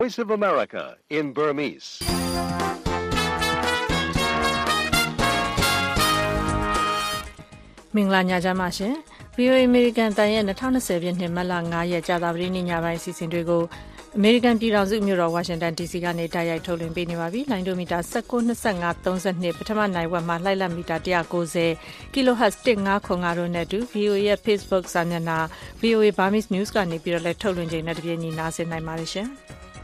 Voice of America in Burmese. မင်္ဂလာညချမ်းပါရှင် VOA American တန်ရဲ့2020ပြည့်နှစ်မတ်လ9ရက်ကြာသပတေးနေ့ညပိုင်းအစီအစဉ်တွေကိုအမေရိကန်ပြည်ထောင်စုမြို့တော်ဝါရှင်တန် DC ကနေတိုက်ရိုက်ထုတ်လွှင့်ပေးနေပါပြီ။လိုင်းဒိုမီတာ19 25 32ပထမနိုင်ဝက်မှာလိုက်လံမီတာ190 kHz 1505တို့နဲ့တူ VOA ရဲ့ Facebook စာမျက်နှာ VOA Burmese News ကနေပြီးတော့လည်းထုတ်လွှင့်ချိန်နဲ့တပြေးညီနားဆင်နိုင်ပါတယ်ရှင်။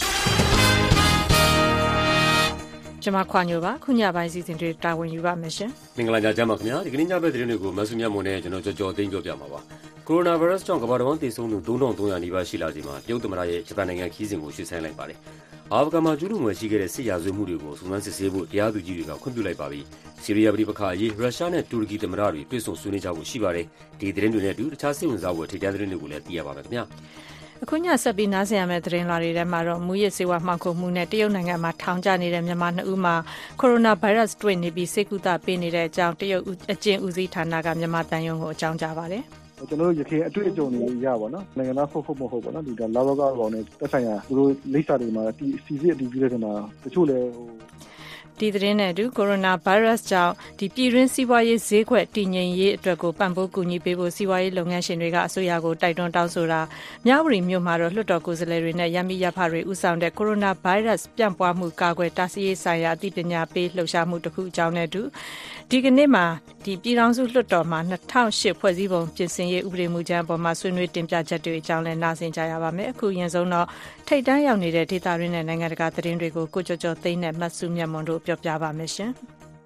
ကျွန်မခွာညိုပါခုညပိုင်းစီစဉ်တွေတာဝန်ယူပါမယ်ရှင်မင်္ဂလာညချမ်းပါခင်ဗျာဒီကနေ့ညဘက်သတင်းတွေကိုမဆုမြတ်မွန်နဲ့ကျွန်တော်ကြော်သိမ်းပြောပြမှာပါကိုရိုနာဗိုင်းရပ်စ်ကြောင့်ကမ္ဘာတစ်ဝန်းသေဆုံးသူ3300နီးပါးရှိလာချိန်မှာတရုတ်သမ္မတရဲ့ဂျပန်နိုင်ငံခီးစဉ်ကိုရွှေ့ဆိုင်းလိုက်ပါတယ်အာဖဂန်မှာကျူးလွန်မှုရှိခဲ့တဲ့စစ်ရာဇဝတ်မှုတွေကိုစုံစမ်းစစ်ဆေးဖို့တရားသူကြီးတွေကခွင့်ပြုလိုက်ပါပြီဆီးရီးယားပြည်ပခါအရေးရုရှားနဲ့တူရကီသမ္မတတွေတွေ့ဆုံဆွေးနွေးကြဖို့ရှိပါတယ်ဒီသတင်းတွေနဲ့အတူတခြားစိတ်ဝင်စားဖို့ထိပ်တန်းသတင်းတွေကိုလည်းသိရပါမယ်ခင်ဗျာအခုညဆက်ပြီးနားဆင်ရမယ့်သတင်းလွှာတွေထဲမှာတော့မူရစ်ဆေးဝါးမှောင်ခိုမှုနဲ့တရုတ်နိုင်ငံမှာထောင်ကျနေတဲ့မြန်မာ2ဦးမှာကိုရိုနာဗိုင်းရပ်စ်တွေ့နေပြီးဆေးကုသပေးနေတဲ့အကြောင်းတရုတ်အကျဉ်းဦးစီးဌာနကမြန်မာတန်ယုံကိုအကြောင်းကြားပါတယ်ကျွန်တော်တို့ရခိုင်အတွေ့အကြုံတွေရပါတော့နိုင်ငံသားဟုတ်မဟုတ်ပေါ့နော်ဒီလာဘောကကောင်နဲ့တက်ဆိုင်ရာသူတို့လိပ်စာတွေမှာဒီစီစစ်အတီးပြီးတဲ့မှာတချို့လည်းဒီသတင်းနဲ့အတူကိုရိုနာဗိုင်းရပ်စ်ကြောင့်ဒီပြည်တွင်းစီးပွားရေးဈေးကွက်တည်ငြိမ်ရေးအတွက်ကိုပံ့ပိုးကူညီပေးဖို့စီးပွားရေးလုပ်ငန်းရှင်တွေကအစိုးရကိုတိုက်တွန်းတောင်းဆိုတာမြဝတီမြို့မှာတော့လွှတ်တော်ကိုယ်စားလှယ်တွေနဲ့ရမီရဖတွေဦးဆောင်တဲ့ကိုရိုနာဗိုင်းရပ်စ်ပြန့်ပွားမှုကာကွယ်တားဆီးရေးဆိုင်ရာအသိပညာပေးလှုပ်ရှားမှုတစ်ခုအကြောင်းနဲ့အတူဒီကနေ့မှာဒီပြည်ထောင်စုလွှတ်တော်မှာ2008ဖွဲ့စည်းပုံပြင်ဆင်ရေးဥပဒေမူကြမ်းပေါ်မှာဆွေးနွေးတင်ပြချက်တွေအကြောင်းလည်းနားဆင်ကြရပါမယ်အခုရင်ဆုံးတော့ထိပ်တန်းရောက်နေတဲ့ဒေသရင်းနဲ့နိုင်ငံတကာသတင်းတွေကိုကိုကျော်ကျော်သိန်းနဲ့မတ်စုမြတ်မွန်တို့ပြောပြပါမယ်ရှင်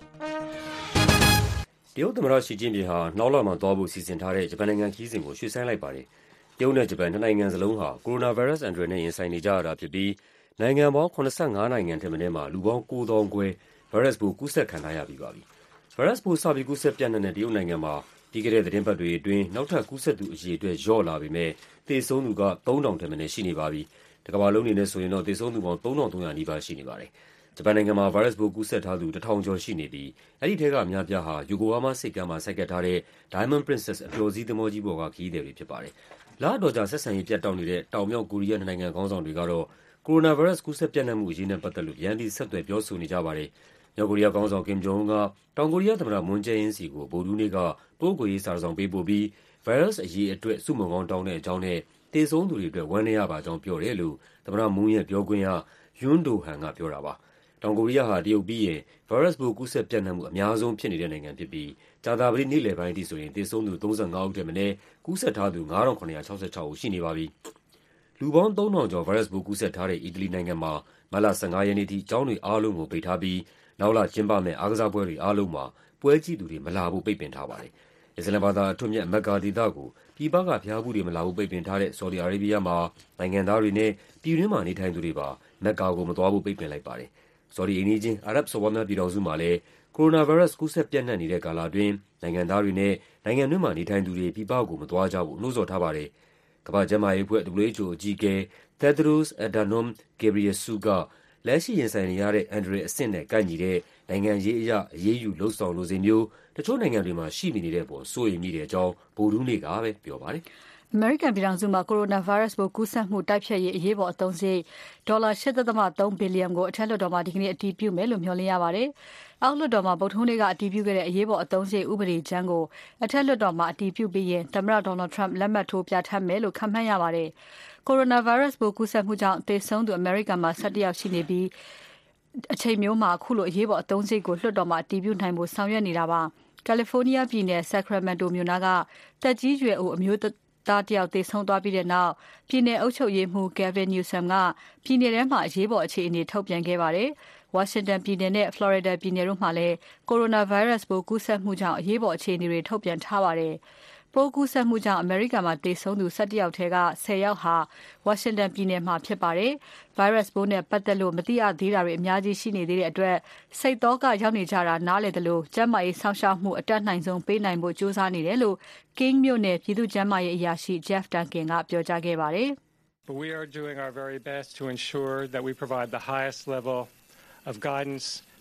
တရုတ်သမ္မတရှီကျင်းပင်ဟာနောက်လမှာသွားဖို့စီစဉ်ထားတဲ့ဂျပန်နိုင်ငံခီးစဉ်ကိုရွှေ့ဆိုင်းလိုက်ပါတယ်တရုတ်နဲ့ဂျပန်နှစ်နိုင်ငံစလုံးဟာကိုရိုနာဗိုင်းရပ်စ်အန္တရာယ်နဲ့ရင်ဆိုင်နေကြရတာဖြစ်ပြီးနိုင်ငံပေါင်း85နိုင်ငံထက်မနည်းမှာလူပေါင်း9000ခွဲဗိုင်းရပ်စ်ပိုးကူးစက်ခံထားရပြီးပါပြီဗိုင်းရပ်စ်ပိုးစပြီးကူးစက်ပြန့်နှံ့တဲ့တရုတ်နိုင်ငံမှာပြီးခဲ့တဲ့သတင်းပတ်တွေအတွင်းနောက်ထပ်ကူးစက်သူအရေအတွက်လျော့လာပေမဲ့သေဆုံးသူက3000ထက်မနည်းရှိနေပါပြီတကမ္ဘာလုံးအနေနဲ့ဆိုရင်တော့သေဆုံးသူပေါင်း3300နီးပါးရှိနေပါတယ်ဂျပန်နိုင်ငံမှာဗိုင်းရပ်စ်ပိုးကူးစက်ထားသူ1000ကျော်ရှိနေပြီးအဲဒီထဲကအများပြားဟာယိုကိုဟားမားဆိပ်ကမ်းမှာဆိုက်ကပ်ထားတဲ့ Diamond Princess အပျော်စီးသင်္ဘောကြီးပေါ်ကခရီးသည်တွေဖြစ်ပါတယ်လအတော်ကြာဆက်ဆံရေးပြတ်တောက်နေတဲ့တောင်မြောက်ကိုရီးယားနိုင်ငံခေါင်းဆောင်တွေကတော့ကိုရိုနာဗိုင်းရပ်စ်ကူးစက်ပြန့်နှံ့မှုအရေးနဲ့ပတ်သက်လို့ရန်ပြီးဆက်သွယ်ပြောဆိုနေကြပါတယ်မြောက်ကိုရီးယားခေါင်းဆောင်ကင်ဂျုံအွန်းကတောင်ကိုရီးယားသမ္မတမွန်းဂျယ်အင်းစီကိုဗုဒ္ဓဟူးနေ့ကပို့ကိုရေးစာဆောင်ပေးပို့ပြီးဗိုင်းရပ်စ်အရေးအတွက်ဆုမွန်ကောင်းတောင်းတဲ့အကြောင်းနဲ့သေဆုံးသူတွေအတွက်ဝမ်းနည်းရပါကြောင်းပြောတယ်လို့သမ္မတမွန်းရဲ့ပြောခွင့်ရယွန်းဒိုဟန်ကပြောတာပါတောင်ကိုရီးယားဟာတရုတ်ပြီးရင်ဗိုင်းရပ်စ်ပိုးကူးစက်ပြန့်နှံ့မှုအများဆုံးဖြစ်နေတဲ့နိုင်ငံဖြစ်ပြီးကြာသပတေးနေ့လယ်ပိုင်းအထိဆိုရင်သေဆုံးသူ35ဦးထက်မနည်းကူးစက်ထားသူ9766ဦးရှိနေပါပြီလူပေါင်း3000ကျော်ဗိုင်းရပ်စ်ပိုးကူးစက်ထားတဲ့အီတလီနိုင်ငံမှာမတ်လ15ရက်နေ့ထိကျောင်းတွေအားလုံးကိုပိတ်ထားပြီးနောက်လကျင်းပမယ့်အားကစားပွဲတွေအားလုံးမှာပွဲကြည့်သူတွေမလာဖို့ပိတ်ပင်ထားပါတယ်အစ္စလာမ်ဘာသာအထွတ်မြတ်မက်ကာဒေသကိုပြည်ပကဘုရားဖူးတွေမလာဖို့ပိတ်ပင်ထားတဲ့ဆော်ဒီအာရေးဘီးယားမှာနိုင်ငံသားတွေနဲ့ပြည်တွင်းမှာနေထိုင်သူတွေပါမက်ကာကိုမသွားဖို့ပိတ်ပင်လိုက်ပါတယ်ဆော်ဒီအိမ်နီးချင်းအာရပ်စော်ဘွားများပြည်ထောင်စုမှာလည်းကိုရိုနာဗိုင်းရပ်စ်ကူးစက်ပြန့်နှံ့နေတဲ့ကာလအတွင်းနိုင်ငံသားတွေနဲ့နိုင်ငံတွင်းမှာနေထိုင်သူတွေပြည်ပကိုမသွားကြဖို့နှိုးဆော်ထားပါတယ်ကမ္ဘာ့ကျန်းမာရေးအဖွဲ့ WHO အကြီးအကဲ Tedros Adhanom Ghebreyesus ကလက်ရှိရင်ဆိုင်နေရတဲ့အန္တရာယ်အဆင့်နဲ့ကိုက်ညီတဲ့နိုင်ငံရေးအရအရေးယူလှုံ့ဆော်လိုစိတ်မျိုးတချို့နိုင်ငံတွေမှာရှိနေတဲ့အပေါ်စိုးရိမ်မိတဲ့အကြောင်းဗုဒ္ဓဟူးနေ့ကပဲပြောပါတယ်အမေရိကန်ပြည်ထောင်စုမှာကိုရိုနာဗိုင်းရပ်စ်ပိုးကူးစက်မှုတိုက်ဖျက်ရေးအရေးပေါ်အသုံးစရိတ်ဒေါ်လာ 8.3 ဘီလီယံကိုအထက်လွှတ်တော်မှာဒီကနေ့အတည်ပြုမယ်လို့မျှော်လင့်ရပါတယ်။အောက်လွှတ်တော်မှာဗုဒ္ဓဟူးနေ့ကအတည်ပြုခဲ့တဲ့အရေးပေါ်အသုံးစရိတ်ဥပဒေကြမ်းကိုအထက်လွှတ်တော်မှာအတည်ပြုပြီးရင်သမ္မတ Donald Trump လက်မှတ်ထိုးပြဋ္ဌာန်းမယ်လို့ခန့်မှန်းရပါတယ်။ကိုရိုနာဗိုင်းရပ်စ်ပိုးကူးစက်မှုကြောင့်သေဆုံးသူအမေရိကန်မှာ17ယောက်ရှိနေပြီးအချိန်မျိုးမှာအခုလိုအရေးပေါ်အသုံးစရိတ်ကိုလွှတ်တော်မှာအတည်ပြုနိုင်ဖို့ဆောင်ရွက်နေတာပါ။ကယ်လီဖိုးနီးယားပြည်နယ် Sacramento မြို့နာကတက်ကြီးရွယ်အိုအမျိုးသားတယောက်သေဆုံးသွားပြီးတဲ့နောက်ပြည်နယ်အုပ်ချုပ်ရေးမှူး Gavin Newsom ကပြည်နယ်ထဲမှာအရေးပေါ်အခြေအနေထုတ်ပြန်ခဲ့ပါတယ်။ Washington ပြည်နယ်နဲ့ Florida ပြည်နယ်တို့မှာလည်းကိုရိုနာဗိုင်းရပ်စ်ပိုးကူးစက်မှုကြောင့်အရေးပေါ်အခြေအနေတွေထုတ်ပြန်ထားပါတယ်။ပိုးကူးစက်မှုကြောင့်အမေရိကန်မှာသေဆုံးသူ17ယောက်ထဲက10ယောက်ဟာ Washington ပြည်နယ်မှာဖြစ်ပါတယ်။ Virus ပိုးနဲ့ပတ်သက်လို့မသိရသေးတာတွေအများကြီးရှိနေသေးတဲ့အတွက်စိတ်သောကရောက်နေကြတာနားလည်သလိုကျန်းမာရေးစောင့်ရှောက်မှုအတတ်နိုင်ဆုံးပေးနိုင်ဖို့ကြိုးစားနေတယ်လို့ King မြို့နယ်ပြည်သူ့ကျန်းမာရေးအရာရှိ Jeff Duncan ကပြောကြားခဲ့ပါတယ်။ We are doing our very best to ensure that we provide the highest level of guidance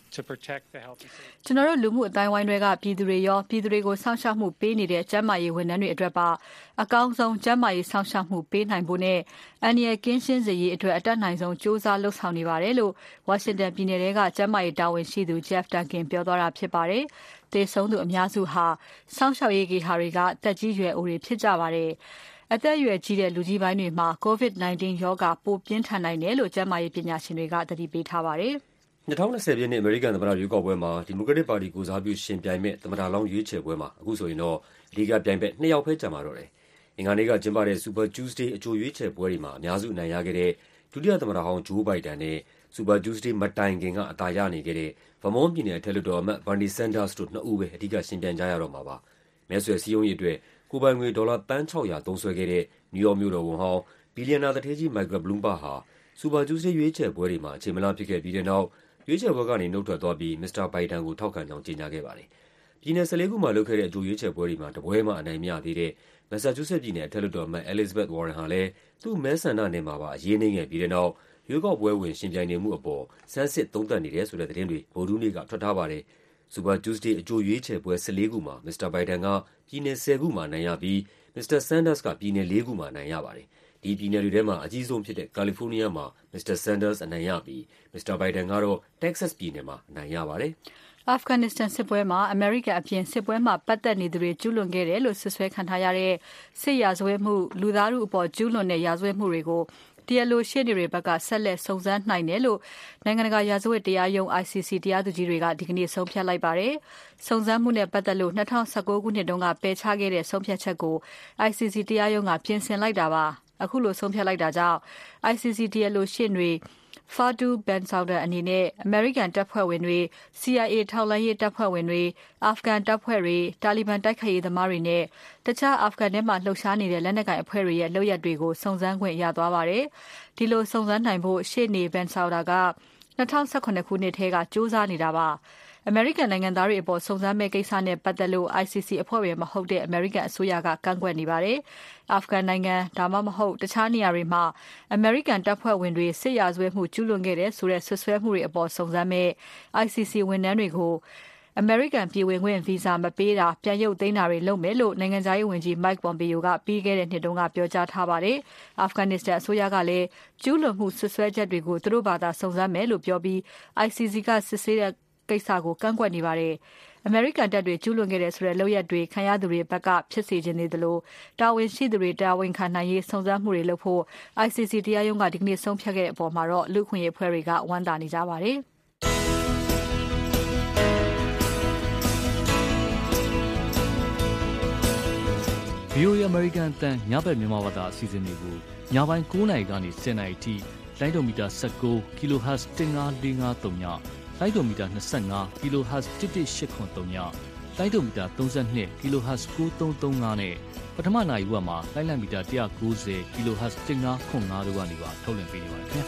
ကျွန်တော်တို့လူမှုအတိုင်းဝိုင်းတွေကပြည်သူတွေရောပြည်သူတွေကိုစောင့်ရှောက်မှုပေးနေတဲ့ကျန်းမာရေးဝန်ထမ်းတွေအတွက်ပါအကောင်းဆုံးကျန်းမာရေးစောင့်ရှောက်မှုပေးနိုင်ဖို့နဲ့အန္တရာယ်ကင်းရှင်းစေရေးအတွက်အတတ်နိုင်ဆုံးစူးစမ်းလှုပ်ဆောင်နေပါတယ်လို့ဝါရှင်တန်ပြည်နယ်ကကျန်းမာရေးတာဝန်ရှိသူ Jeff Duncan ပြောသွားတာဖြစ်ပါတယ်။သေဆုံးသူအများစုဟာစောင့်ရှောက်ရေးဂေဟာတွေကတက်ကြီးရွယ်အိုတွေဖြစ်ကြပါတယ်။အသက်အရွယ်ကြီးတဲ့လူကြီးပိုင်းတွေမှာ COVID-19 ရောဂါပိုပြင်းထန်နိုင်တယ်လို့ကျန်းမာရေးပညာရှင်တွေကသတိပေးထားပါတယ်။ 2020 ပြည့်နှစ်အမေရိကန်သမ္မတရွေးကောက်ပွဲမှာဒီမိုကရက်တစ်ပါတီကိုစားပြုရှင်ပြိုင်မဲ့သမ္မတလောင်းရွေးချယ်ပွဲမှာအခုဆိုရင်တော့အဓိကပြိုင်ဘက်2 ယောက်ပဲကျန်ပါတော့တယ်။အင်္ဂါနေ့ကကျင်းပတဲ့ Super Tuesday အကြိုရွေးချယ်ပွဲတွေမှာအများစုအနိုင်ရခဲ့တဲ့ဒုတိယသမ္မတဟောင်း Joe Biden နဲ့ Super Tuesday မတိုင်ခင်ကအသာရနေခဲ့တဲ့ Vermont ပြည်နယ်အထက်လွှတ်တော်အမတ် Bernie Sanders တို့2ဦးပဲအဓိကရှင်ပြိုင်ကြရတော့မှာပါ။မဲဆွယ်စည်းရုံးရေးအတွက်ကိုယ်ပိုင်ငွေဒေါ်လာသန်း600သုံးစွဲခဲ့တဲ့ New York မြို့တော်ဝန်ဟောင်းဘီလီယံနာသူဌေးကြီး Michael Bloomberg ဟာ Super Tuesday ရွေးချယ်ပွဲတွေမှာအချိန်မလှဖြစ်ခဲ့ပြီးတဲ့နောက်ရွေးချယ်ပွဲကနေနှုတ်ထွက်သွားပြီး Mr. Biden ကိုထောက်ခံကြောင်းကြေညာခဲ့ပါတယ်။ပြည်နယ်14ခုမှာလုပ်ခဲ့တဲ့အကြိုရွေးချယ်ပွဲတွေမှာတပွဲမှအနိုင်မရသေးတဲ့ Massachusetts ပြည်နယ်အထက်လွှတ်တော်အမတ် Elizabeth Warren ဟာလည်းသူ့မဲဆန္ဒနယ်မှာပါအရေးနိမ့်ခဲ့ပြီးတဲ့နောက်ရွေးကောက်ပွဲဝင်ရှင်ပြိုင်နေမှုအပေါ်ဆန်းစစ်သုံးသပ်နေတယ်ဆိုတဲ့သတင်းတွေဗုဒ္ဓဟူးနေ့ကထွက်ထားပါတယ်။ Super Tuesday အကြိုရွေးချယ်ပွဲ14ခုမှာ Mr. Biden ကပြည်နယ်10ခုမှာအနိုင်ရပြီး Mr. Sanders ကပြည်နယ်4ခုမှာအနိုင်ရပါတယ်။ဒီပြည်နယ်တွေထဲမှာအကြီးဆုံးဖြစ်တဲ့ California မှာ Mr. Sanders အနိုင်ရပြီး Mr. Biden ကတော့ Texas ပြည်နယ်မှာအနိုင်ရပါတယ်။ Afghanistan စစ်ပွဲမှာအမေရိကန်အပြင်စစ်ပွဲမှာပတ်သက်နေသူတွေကျူးလွန်ခဲ့တယ်လို့ဆွဆွဲခံထားရတဲ့စစ်ရာဇဝတ်မှုလူသားထုအပေါ်ကျူးလွန်တဲ့ရာဇဝတ်မှုတွေကိုတရားလိုရှေ့နေတွေဘက်ကဆက်လက်စုံစမ်းနိုင်တယ်လို့နိုင်ငံတကာရာဇဝတ်တရားရုံး ICC တရားသူကြီးတွေကဒီကနေ့ဆုံးဖြတ်လိုက်ပါတယ်။စုံစမ်းမှုနဲ့ပတ်သက်လို့2019ခုနှစ်တုန်းကပယ်ချခဲ့တဲ့ဆုံးဖြတ်ချက်ကို ICC တရားရုံးကပြင်ဆင်လိုက်တာပါ။အခုလိုဆုံးဖြတ်လိုက်တာကြောင့် ICC တရားလိုရှေ့နေFatu Bensouda အနေနဲ့အမေရိကန်တပ်ဖွဲ့ဝင်တွေ CIA ထောက်လှမ်းရေးတပ်ဖွဲ့ဝင်တွေအာဖဂန်တပ်ဖွဲ့တွေတာလီဘန်တိုက်ခိုက်ရေးသမားတွေနဲ့တခြားအာဖဂန်ထဲမှာလှုပ်ရှားနေတဲ့လက်နက်ကိုင်အဖွဲ့တွေရဲ့လုပ်ရပ်တွေကိုစုံစမ်းခွင့်ရသွားပါတယ်။ဒီလိုစုံစမ်းနိုင်ဖို့ရှေ့နေ Bensouda က2018ခုနှစ်ထဲကစူးစမ်းနေတာပါ။အမေရိကန်နိုင်ငံသားတွေအပေါ်စုံစမ်းမဲ့ကိစ္စနဲ့ပတ်သက်လို့ ICC အဖွဲ့ဝင်မဟုတ်တဲ့အမေရိကန်အစိုးရကကန့်ကွက်နေပါတယ်။အာဖဂန်နိုင်ငံဒါမှမဟုတ်တခြားနေရာတွေမှာအမေရိကန်တပ်ဖွဲ့ဝင်တွေစစ်ရာဇဝတ်မှုကျူးလွန်ခဲ့တဲ့ဆိုတဲ့ဆွဆွဲမှုတွေအပေါ်စုံစမ်းမဲ့ ICC ဝန်ထမ်းတွေကိုအမေရိကန်ပြည်ဝင်ခွင့်ဗီဇာမပေးတာပြန်ရုပ်သိမ်းတာတွေလုပ်မယ်လို့နိုင်ငံခြားရေးဝန်ကြီး Mike Pompeo ကပြီးခဲ့တဲ့နှစ်တုန်းကပြောကြားထားပါတယ်။ Afghanistan အစိုးရကလည်းကျူးလွန်မှုဆွဆွဲချက်တွေကိုသူတို့ဘာသာစုံစမ်းမယ်လို့ပြောပြီး ICC ကစစ်ဆေးတဲ့ကိစ္စကိုကန့်ကွက်နေပါတယ်။အမေရိကန်တပ်တွေကျူးလွန်ခဲ့တဲ့ဆိုတဲ့လုပ်ရပ်တွေခံရသူတွေဘက်ကဖြစ်စေချင်နေသလိုတာဝန်ရှိသူတွေတာဝန်ခံနိုင်ရေးစုံစမ်းမှုတွေလုပ်ဖို့ ICC တရားရုံးကဒီကနေ့ဆုံးဖြတ်ခဲ့တဲ့အပေါ်မှာတော့လူ့အခွင့်အရေးအဖွဲ့တွေကဝမ်းသာနေကြပါတယ်။ VOA American အသံညဘက်မြန်မာဘာသာအစီအစဉ်တွေကိုညပိုင်း9:00 နာရီကနေ10:00 နာရီထိလိုင်းဒိုမီတာ19 kHz 15453ညလိုင်းဒိုမီတာ25 kHz 11883ညလိုင်းဒိုမီတာ32 kHz 9335နဲ့ပထမနာရီဝက်မှာလိုင်းလံမီတာ190 kHz 1505တို့ကနေပါထုတ်လွှင့်ပေးနေပါတယ်ခင်ဗျာ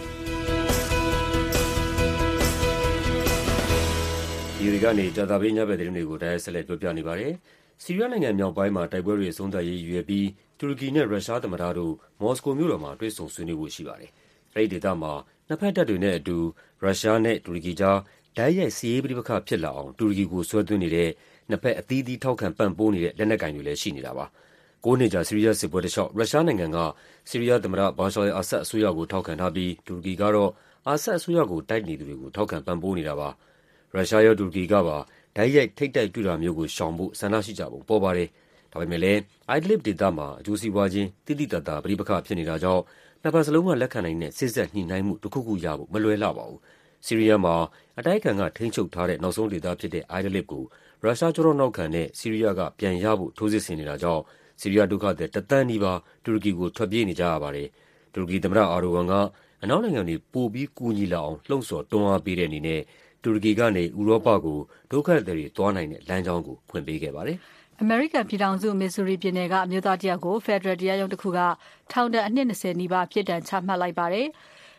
ဒီရီကနေကြာသပတေးညဘက်သတင်းတွေကိုတိုက်ရိုက်ဆက်လက်ပြောပြနေပါတယ်။ဆီးရီးယားနိုင်ငံမြောက်ပိုင်းမှာတိုက်ပွဲတွေအဆုံးသတ်ရေးရည်ရွယ်ပြီးတူရကီနဲ့ရုရှားသမ္မတတို့မော်စကိုမြို့တော်မှာတွေ့ဆုံဆွေးနွေးဖို့ရှိပါတယ်။အဲဒီဒေသမှာနှစ်ဖက်တပ်တွေနဲ့အတူရုရှားနဲ့တူရကီကြားတိုက်ရိုက်စစ်ရေးပဋိပက္ခဖြစ်လာအောင်တူရကီကိုဆွဲသွင်းနေတဲ့နှစ်ဖက်အသီးသီးထောက်ခံပံ့ပိုးနေတဲ့လက်နက်ကိုင်တွေလည်းရှိနေတာပါ။9 နှစ်ကြာဆီးရီးယားစစ်ပွဲတစ်လျှောက်ရုရှားနိုင်ငံကဆီးရီးယားသမ္မတဘာရှာအယ်အာဆတ်အစိုးရကိုထောက်ခံထားပြီးတူရကီကတော့အာဆတ်အစိုးရကိုတိုက်နေသူတွေကိုထောက်ခံပံ့ပိုးနေတာပါ။ရုရှားရောတူရကီကပါတိုက်ရိုက်ထိပ်တိုက်တွေ့တာမျိုးကိုရှောင်ဖို့ဆန္ဒရှိကြပုံပေါ်ပါတယ်။ဒါပေမဲ့လည်း Idlib ဒေသမှာအကျိုးစီးပွားချင်းတိတိတတ်တာပဋိပက္ခဖြစ်နေတာကြောင့်နှစ်ဖက်စလုံးကလက်ခံနိုင်တဲ့စစ်ဆက်ညှိနှိုင်းမှုတစ်ခုခုရဖို့မလွယ်လှပါဘူး။ဆီးရီးယားမှာအတိုက်အခံကထိန်းချုပ်ထားတဲ့နောက်ဆုံးဒေသဖြစ်တဲ့ Idlib ကိုရုရှားကြောနောက်ခံတဲ့ဆီးရီးယားကပြန်ရဖို့ထိုးစစ်ဆင်နေတာကြောင့်ဆီးရီးယားဒုက္ခသည်1 သန်းနီးပါးတူရကီကိုထွက်ပြေးနေကြရပါတယ်။တူရကီသမ္မတအာဒိုဝမ်ကအနောက်နိုင်ငံတွေပိုပြီးကူညီလာအောင်လှုံ့ဆော်တွန်းအားပေးတဲ့အနေနဲ့တူရကီကနေဥရောပကိုဒုက္ခသည်တွေသွားနိုင်တဲ့လမ်းကြောင်းကိုဖွင့်ပေးခဲ့ပါတယ်။အမေရိကန်ပြည်ထောင်စုမစ်ဇူရီပြည်နယ်ကအမျိုးသားတယောက်ကိုဖက်ဒရယ်တရားရုံးတစ်ခုကထောင်ဒဏ်အနှစ်20နီးပါးပြစ်ဒဏ်ချမှတ်လိုက်ပါတယ်။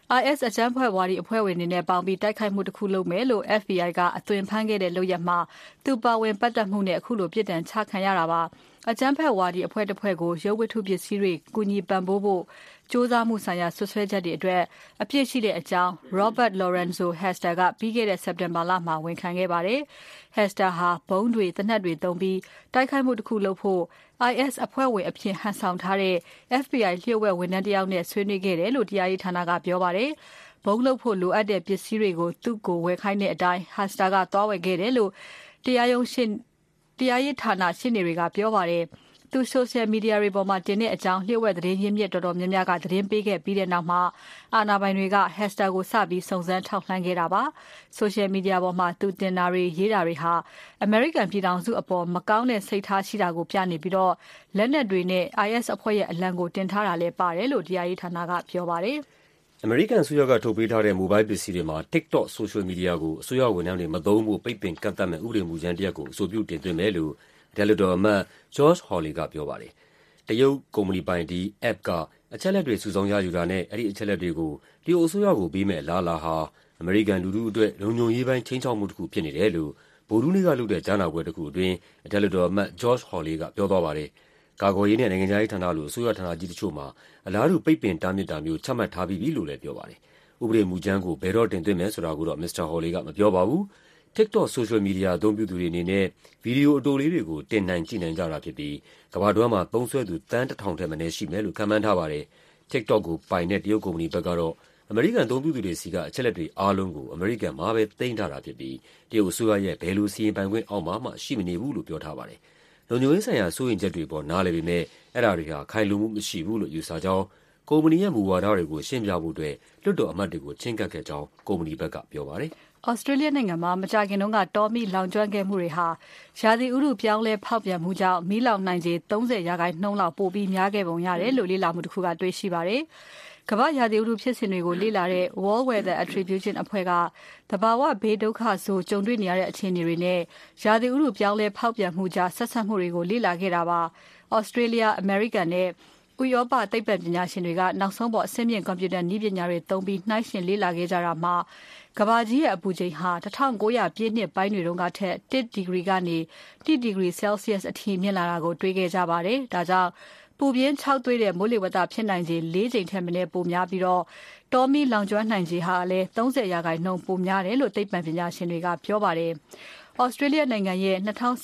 IS အကြမ်းဖက်ဝါဒီအဖွဲ့ဝင်တွေနဲ့ပေါင်းပြီးတိုက်ခိုက်မှုတစ်ခုလုပ်မယ်လို့ FBI ကအသွင်ဖန်ခဲ့တဲ့လုပ်ရပ်မှာသူပါဝင်ပတ်သက်မှုနဲ့အခုလိုပြစ်ဒဏ်ချခံရတာပါ။အကြမ်းဖက်ဝါဒီအဖွဲ့တစ်ဖွဲ့ကိုရုပ်ဝတ္ထုပစ္စည်းတွေကူညီပံ့ပိုးဖို့စ조사မှုဆိုင်ရာဆွဆွဲချက်တွေအတွက်အပြစ်ရှိတဲ့အကြောင်း Robert Lorenzo Hester ကပြီးခဲ့တဲ့ September လမှာဝန်ခံခဲ့ပါတယ်။ Hester ဟာဘုံတွေတနက်တွေသုံးပြီးတိုက်ခိုက်မှုတစ်ခုလုပ်ဖို့ IS အဖွဲ့ဝင်အဖြစ်ဟန်ဆောင်ထားတဲ့ FBI လျှို့ဝှက်ဝန်ထမ်းတစ်ယောက်နဲ့ဆွေးနွေးခဲ့တယ်လို့တရားရေးဌာနကပြောပါတယ်။ဘုံလုပ်ဖို့လိုအပ်တဲ့ပစ္စည်းတွေကိုသူ့ကိုဝယ်ခိုင်းတဲ့အတိုင်း Hester ကသွားဝယ်ခဲ့တယ်လို့တရားရေးဌာနရှင်းနေတွေကပြောပါတယ်။သူ social media တွေပေါ်မှာတင်တဲ့အကြောင်းလျှို့ဝှက်သတင်းရင်းမြစ်တော်တော်များများကသတင်းပေးခဲ့ပြီးတဲ့နောက်မှာအာဏာပိုင်တွေက Hester ကိုစပြီးစုံစမ်းထောက်လှမ်းခဲ့တာပါ။ social media ပေါ်မှာသူတင်တာတွေရေးတာတွေဟာ American ပြည်ထောင်စုအပေါ်မကောင်းတဲ့စိတ်ထားရှိတာကိုပြနေပြီးတော့လက်နက်တွေနဲ့ IS အဖွဲ့ရဲ့အလံကိုတင်ထားတာလည်းပါတယ်လို့တရားရေးဌာနကပြောပါတယ်။ အမေရိကန်အစိုးရကထုတ်ပေးထားတဲ့မိုဘိုင်းပစ္စည်းတွေမှာ TikTok social media ကိုအစိုးရဝန်ထမ်းတွေမသုံးဖို့ပိတ်ပင်ကန့်သတ်မဲ့ဥပဒေမူကြမ်းတစ်ရပ်ကိုအဆိုပြုတင်သွင်းမယ်လို့အထက်လွှတ်တော်အမတ် Josh Hawley ကပြောပါတယ်။တရုတ်ကုမ္ပဏီပိုင်ဒီ app ကအချက်လက်တွေစုဆောင်းရယူတာနဲ့အဲဒီအချက်လက်တွေကိုတရုတ်အစိုးရကိုပေးမဲ့လားလာဟာအမေရိကန်လူထုအတွက်လုံခြုံရေးပိုင်းချိန်ချောက်မှုတစ်ခုဖြစ်နေတယ်လို့ဗုဒ္ဓဟူးနေ့ကလုပ်တဲ့ကြားနာပွဲတစ်ခုအတွင်းအထက်လွှတ်တော်အမတ် Josh Hawley ကပြောသွားပါတယ်။ကာကွယ်ရေးနဲ့နိုင်ငံခြားရေးဌာနလိုအစိုးရဌာနကြီးတချို့မှာအလားတူပိတ်ပင်တားမြစ်တာမျိုးချမှတ်ထားပြီးပြီလို့လည်းပြောပါတယ်။ဥပဒေမူကြမ်းကိုဘယ်တော့တင်သွင်းမယ်ဆိုတာကိုတော့ Mr. Hawley ကမပြောပါဘူး။ TikTok social media အသုံးပြုသူတွေအနေနဲ့ဗီဒီယိုအတိုလေးတွေကိုတင်နိုင်ကြည့်နိုင်ကြတာဖြစ်ပြီးကမ္ဘာ့တွင်းမှာသုံးစွဲသူသန်း 1,000 ထက်မနည်းရှိမယ်လို့ခန့်မှန်းထားပါတယ်။ TikTok ကိုပိုင်တဲ့တရုတ်ကုမ္ပဏီဘက်ကတော့အမေရိကန်အသုံးပြုသူတွေဆီကအချက်လက်တွေအားလုံးကိုအမေရိကန်မှာပဲသိမ်းထားတာဖြစ်ပြီးတရုတ်အစိုးရရဲ့ဘယ်လိုစီရင်ပိုင်ခွင့်အောက်မှာမှရှိမနေဘူးလို့ပြောထားပါတယ်။လုံခြုံရေးဆိုင်ရာစိုးရိမ်ချက်တွေပေါ်နားလည်ပေမဲ့အဲ့ဒါတွေဟာခိုင်လုံမှုမရှိဘူးလို့ယူဆကြောင်းကုမ္ပဏီရဲ့မူဝါဒတွေကိုရှင်းပြဖို့အတွက်လွှတ်တော်အမတ်တွေကိုချဉ်းကပ်ခဲ့ကြောင်းကုမ္ပဏီဘက်ကပြောပါတယ်။ Australia နိုင်ငံမှာမကြာခင်တုန်းကတောမီလောင်ကျွမ်းခဲ့မှုတွေဟာရာသီဥတုပြောင်းလဲဖောက်ပြန်မှုကြောင့်မီးလောင်နိုင်ခြေ 30% လောက်ပိုပြီးများခဲ့ပုံရတယ်လို့လေ့လာမှုတစ်ခုကတွေ့ရှိပါတယ်။ကမ္ဘာ့ရာသီဥတုဖြစ်စဉ်တွေကိုလေ့လာတဲ့ World Weather Attribution အဖွဲ့ကသဘာဝဘေးဒုက္ခဆိုးကြုံတွေ့နေရတဲ့အခြေအနေတွေနဲ့ရာသီဥတုပြောင်းလဲဖောက်ပြန်မှုကြားဆက်စပ်မှုတွေကိုလေ့လာခဲ့တာပါ။ Australia, American နဲ့ဥရောပသိပ္ပံပညာရှင်တွေကနောက်ဆုံးပေါ်အဆင့်မြင့်ကွန်ပျူတာနည်းပညာတွေသုံးပြီးနှိုင်းယှဉ်လေ့လာခဲ့ကြတာမှာကမ္ဘာကြီးရဲ့အပူချိန်ဟာ1900ပြည့်နှစ်ပိုင်းတွေတုန်းကထက်1ဒီဂရီကနေ1ဒီဂရီ Celsius အထိမြင့်လာတာကိုတွေ့ခဲ့ကြပါတယ်။ဒါကြောင့်ပူပြင်းခြောက်သွေ့တဲ့မိုးလေဝသဖြစ်နိုင်ခြေ4ကြိမ်ထက်မနည်းပိုများပြီးတော့တောမီလောင်ကျွမ်းနိုင်ခြေဟာလည်း30% ပိုများတယ်လို့သိပ္ပံပညာရှင်တွေကပြောပါတယ်။ Australia နိုင်ငံရဲ့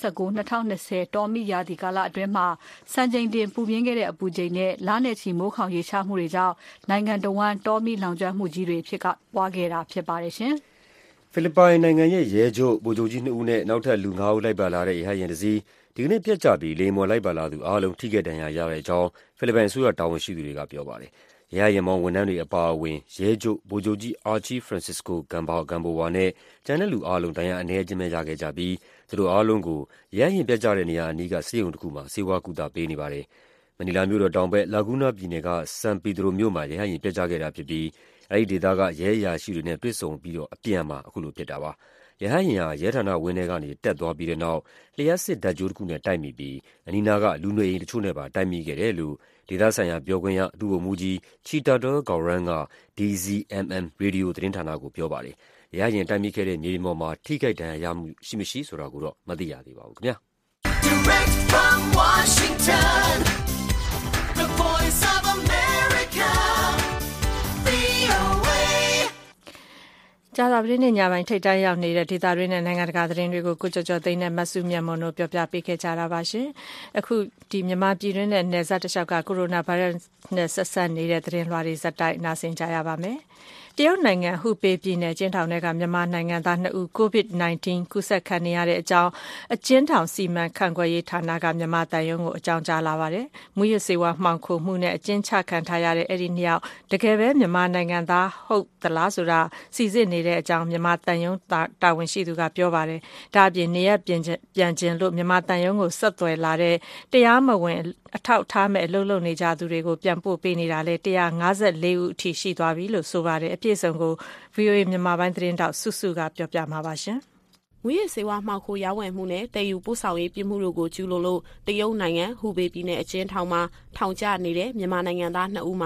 2019-2020တောမီရာသီကာလအတွင်းမှာစံချိန်တင်ပူပြင်းခဲ့တဲ့အပူချိန်နဲ့လနဲ့ချီမိုးခေါင်ရေရှားမှုတွေကြောင့်နိုင်ငံတော်ဝန်တောမီလောင်ကျွမ်းမှုကြီးတွေဖြစ်ပွားခဲ့တာဖြစ်ပါတယ်ရှင်။ဖိလစ်ပိုင်နိုင်ငံရဲ့ရဲချုပ်ဗိုလ်ချုပ်ကြီး2ဦးနဲ့နောက်ထပ်လူ9ဦးလိုက်ပါလာတဲ့ရဟတ်ယာဉ်တစ်စီးဒီကနေ့ပြတ်ကျပြီးလေမော်လိုက်ပါလာသူအားလုံးထိခိုက်ဒဏ်ရာရတဲ့အကြောင်းဖိလစ်ပိုင်အစိုးရတာဝန်ရှိသူတွေကပြောပါတယ်။ရဟတ်ယာဉ်မောင်းဝန်ထမ်းတွေအပါအဝင်ရဲချုပ်ဗိုလ်ချုပ်ကြီး Archie Francisco Gamboa နဲ့ကျန်တဲ့လူအားလုံးဒဏ်ရာအနည်းအကျဉ်းပဲရခဲ့ကြပြီးသူတို့အားလုံးကိုရဟတ်ယာဉ်ပြတ်ကျတဲ့နေရာအနီးကဆေးရုံတစ်ခုမှာဆေးဝါးကုသပေးနေပါတယ်။မနီလာမြို့တော်တောင်ဘက်လာဂူနာပြည်နယ်ကဆန်ပီဒရိုမြို့မှာရဟတ်ယာဉ်ပြတ်ကျခဲ့တာဖြစ်ပြီးအဲဒီဒေသကရဲအရာရှိတွေနဲ့တွေ့ဆုံပြီးတော့အပြန်မှာအခုလိုဖြစ်တာပါ။ရဟတ်ယာဉ်ဟာရဲဌာနဝင်းထဲကနေတက်သွားပြီးတဲ့နောက်လျှပ်စစ်ဓာတ်ကြိုးတစ်ခုနဲ့တိုက်မိပြီးအနီးနားကလူနေအိမ်တချို့နဲ့ပါတိုက်မိခဲ့တယ်လို့ဒေသဆိုင်ရာပြောခွင့်ရဒုဗိုလ်မှူးကြီး Chitador Gauran က DZMM ရေဒီယိုသတင်းဌာနကိုပြောပါတယ်။ရဟတ်ယာဉ်တိုက်မိခဲ့တဲ့မြေပြင်ပေါ်မှာထိခိုက်ဒဏ်ရာရမှုရှိမရှိဆိုတာကိုတော့မသိရသေးပါဘူးခင်ဗျာ။ Direct from Washington, the voice of America, VOA ကြာသပတေးနေ့ညပိုင်းထိပ်တန်းရောက်နေတဲ့ဒေသတွင်းနဲ့နိုင်ငံတကာသတင်းတွေကိုကိုကျော်ကျော်သိန်းနဲ့မဆုမြတ်မွန်တို့ပြောပြပေးခဲ့ကြတာပါရှင်။အခုဒီမြန်မာပြည်တွင်းနဲ့နယ်စပ်တစ်လျှောက်ကကိုရိုနာဗိုင်းရပ်စ်နဲ့ဆက်စပ်နေတဲ့သတင်းလွှာတွေဇက်တိုက်နားဆင်ကြရပါမယ်။တရုတ်နိုင်ငံဟူပေပြည်နယ်ကျင်းထောင်ထဲကမြန်မာနိုင်ငံသား2ဦး COVID-19 ကူးစက်ခံနေရတဲ့အကြောင်းအကျဉ်းထောင်စီမံခန့်ခွဲရေးဌာနကမြန်မာတန်ယုံကိုအကြောင်းကြားလာပါတယ်။မူရစေဝါမှောင်ခိုမှုနဲ့အကျဉ်းချခံထားရတဲ့အဲ့ဒီ2ယောက်တကယ်ပဲမြန်မာနိုင်ငံသားဟုတ်သလားဆိုတာစီစစ်နေတဲ့အကြောင်းမြန်မာတန်ယုံတာဝန်ရှိသူကပြောပါတယ်။ဒါအပြင်နေရပြန်ခြင်းလို့မြန်မာတန်ယုံကိုဆက်သွယ်လာတဲ့တရားမဝင်အထောက်ထားမဲ့အလုပ်လုပ်နေကြသူတွေကိုပြန်ပို့ပေးနေတာလေ154ဦးအထိရှိသွားပြီလို့ဆိုပါတယ်။အပြည့်အစုံကို VOA မြန်မာပိုင်းသတင်းတောက်စုစုကပြောပြမှာပါရှင်။ငွေရစေဝါမှောက်ခိုရောင်းဝယ်မှုနဲ့တည်ယူပို့ဆောင်ရေးပြမှုတို့ကိုကျူးလွန်လို့တရုတ်နိုင်ငံဟူပေပြည်နယ်အကျဉ်းထောင်မှာထောင်ကျနေတဲ့မြန်မာနိုင်ငံသား2ဦးမှာ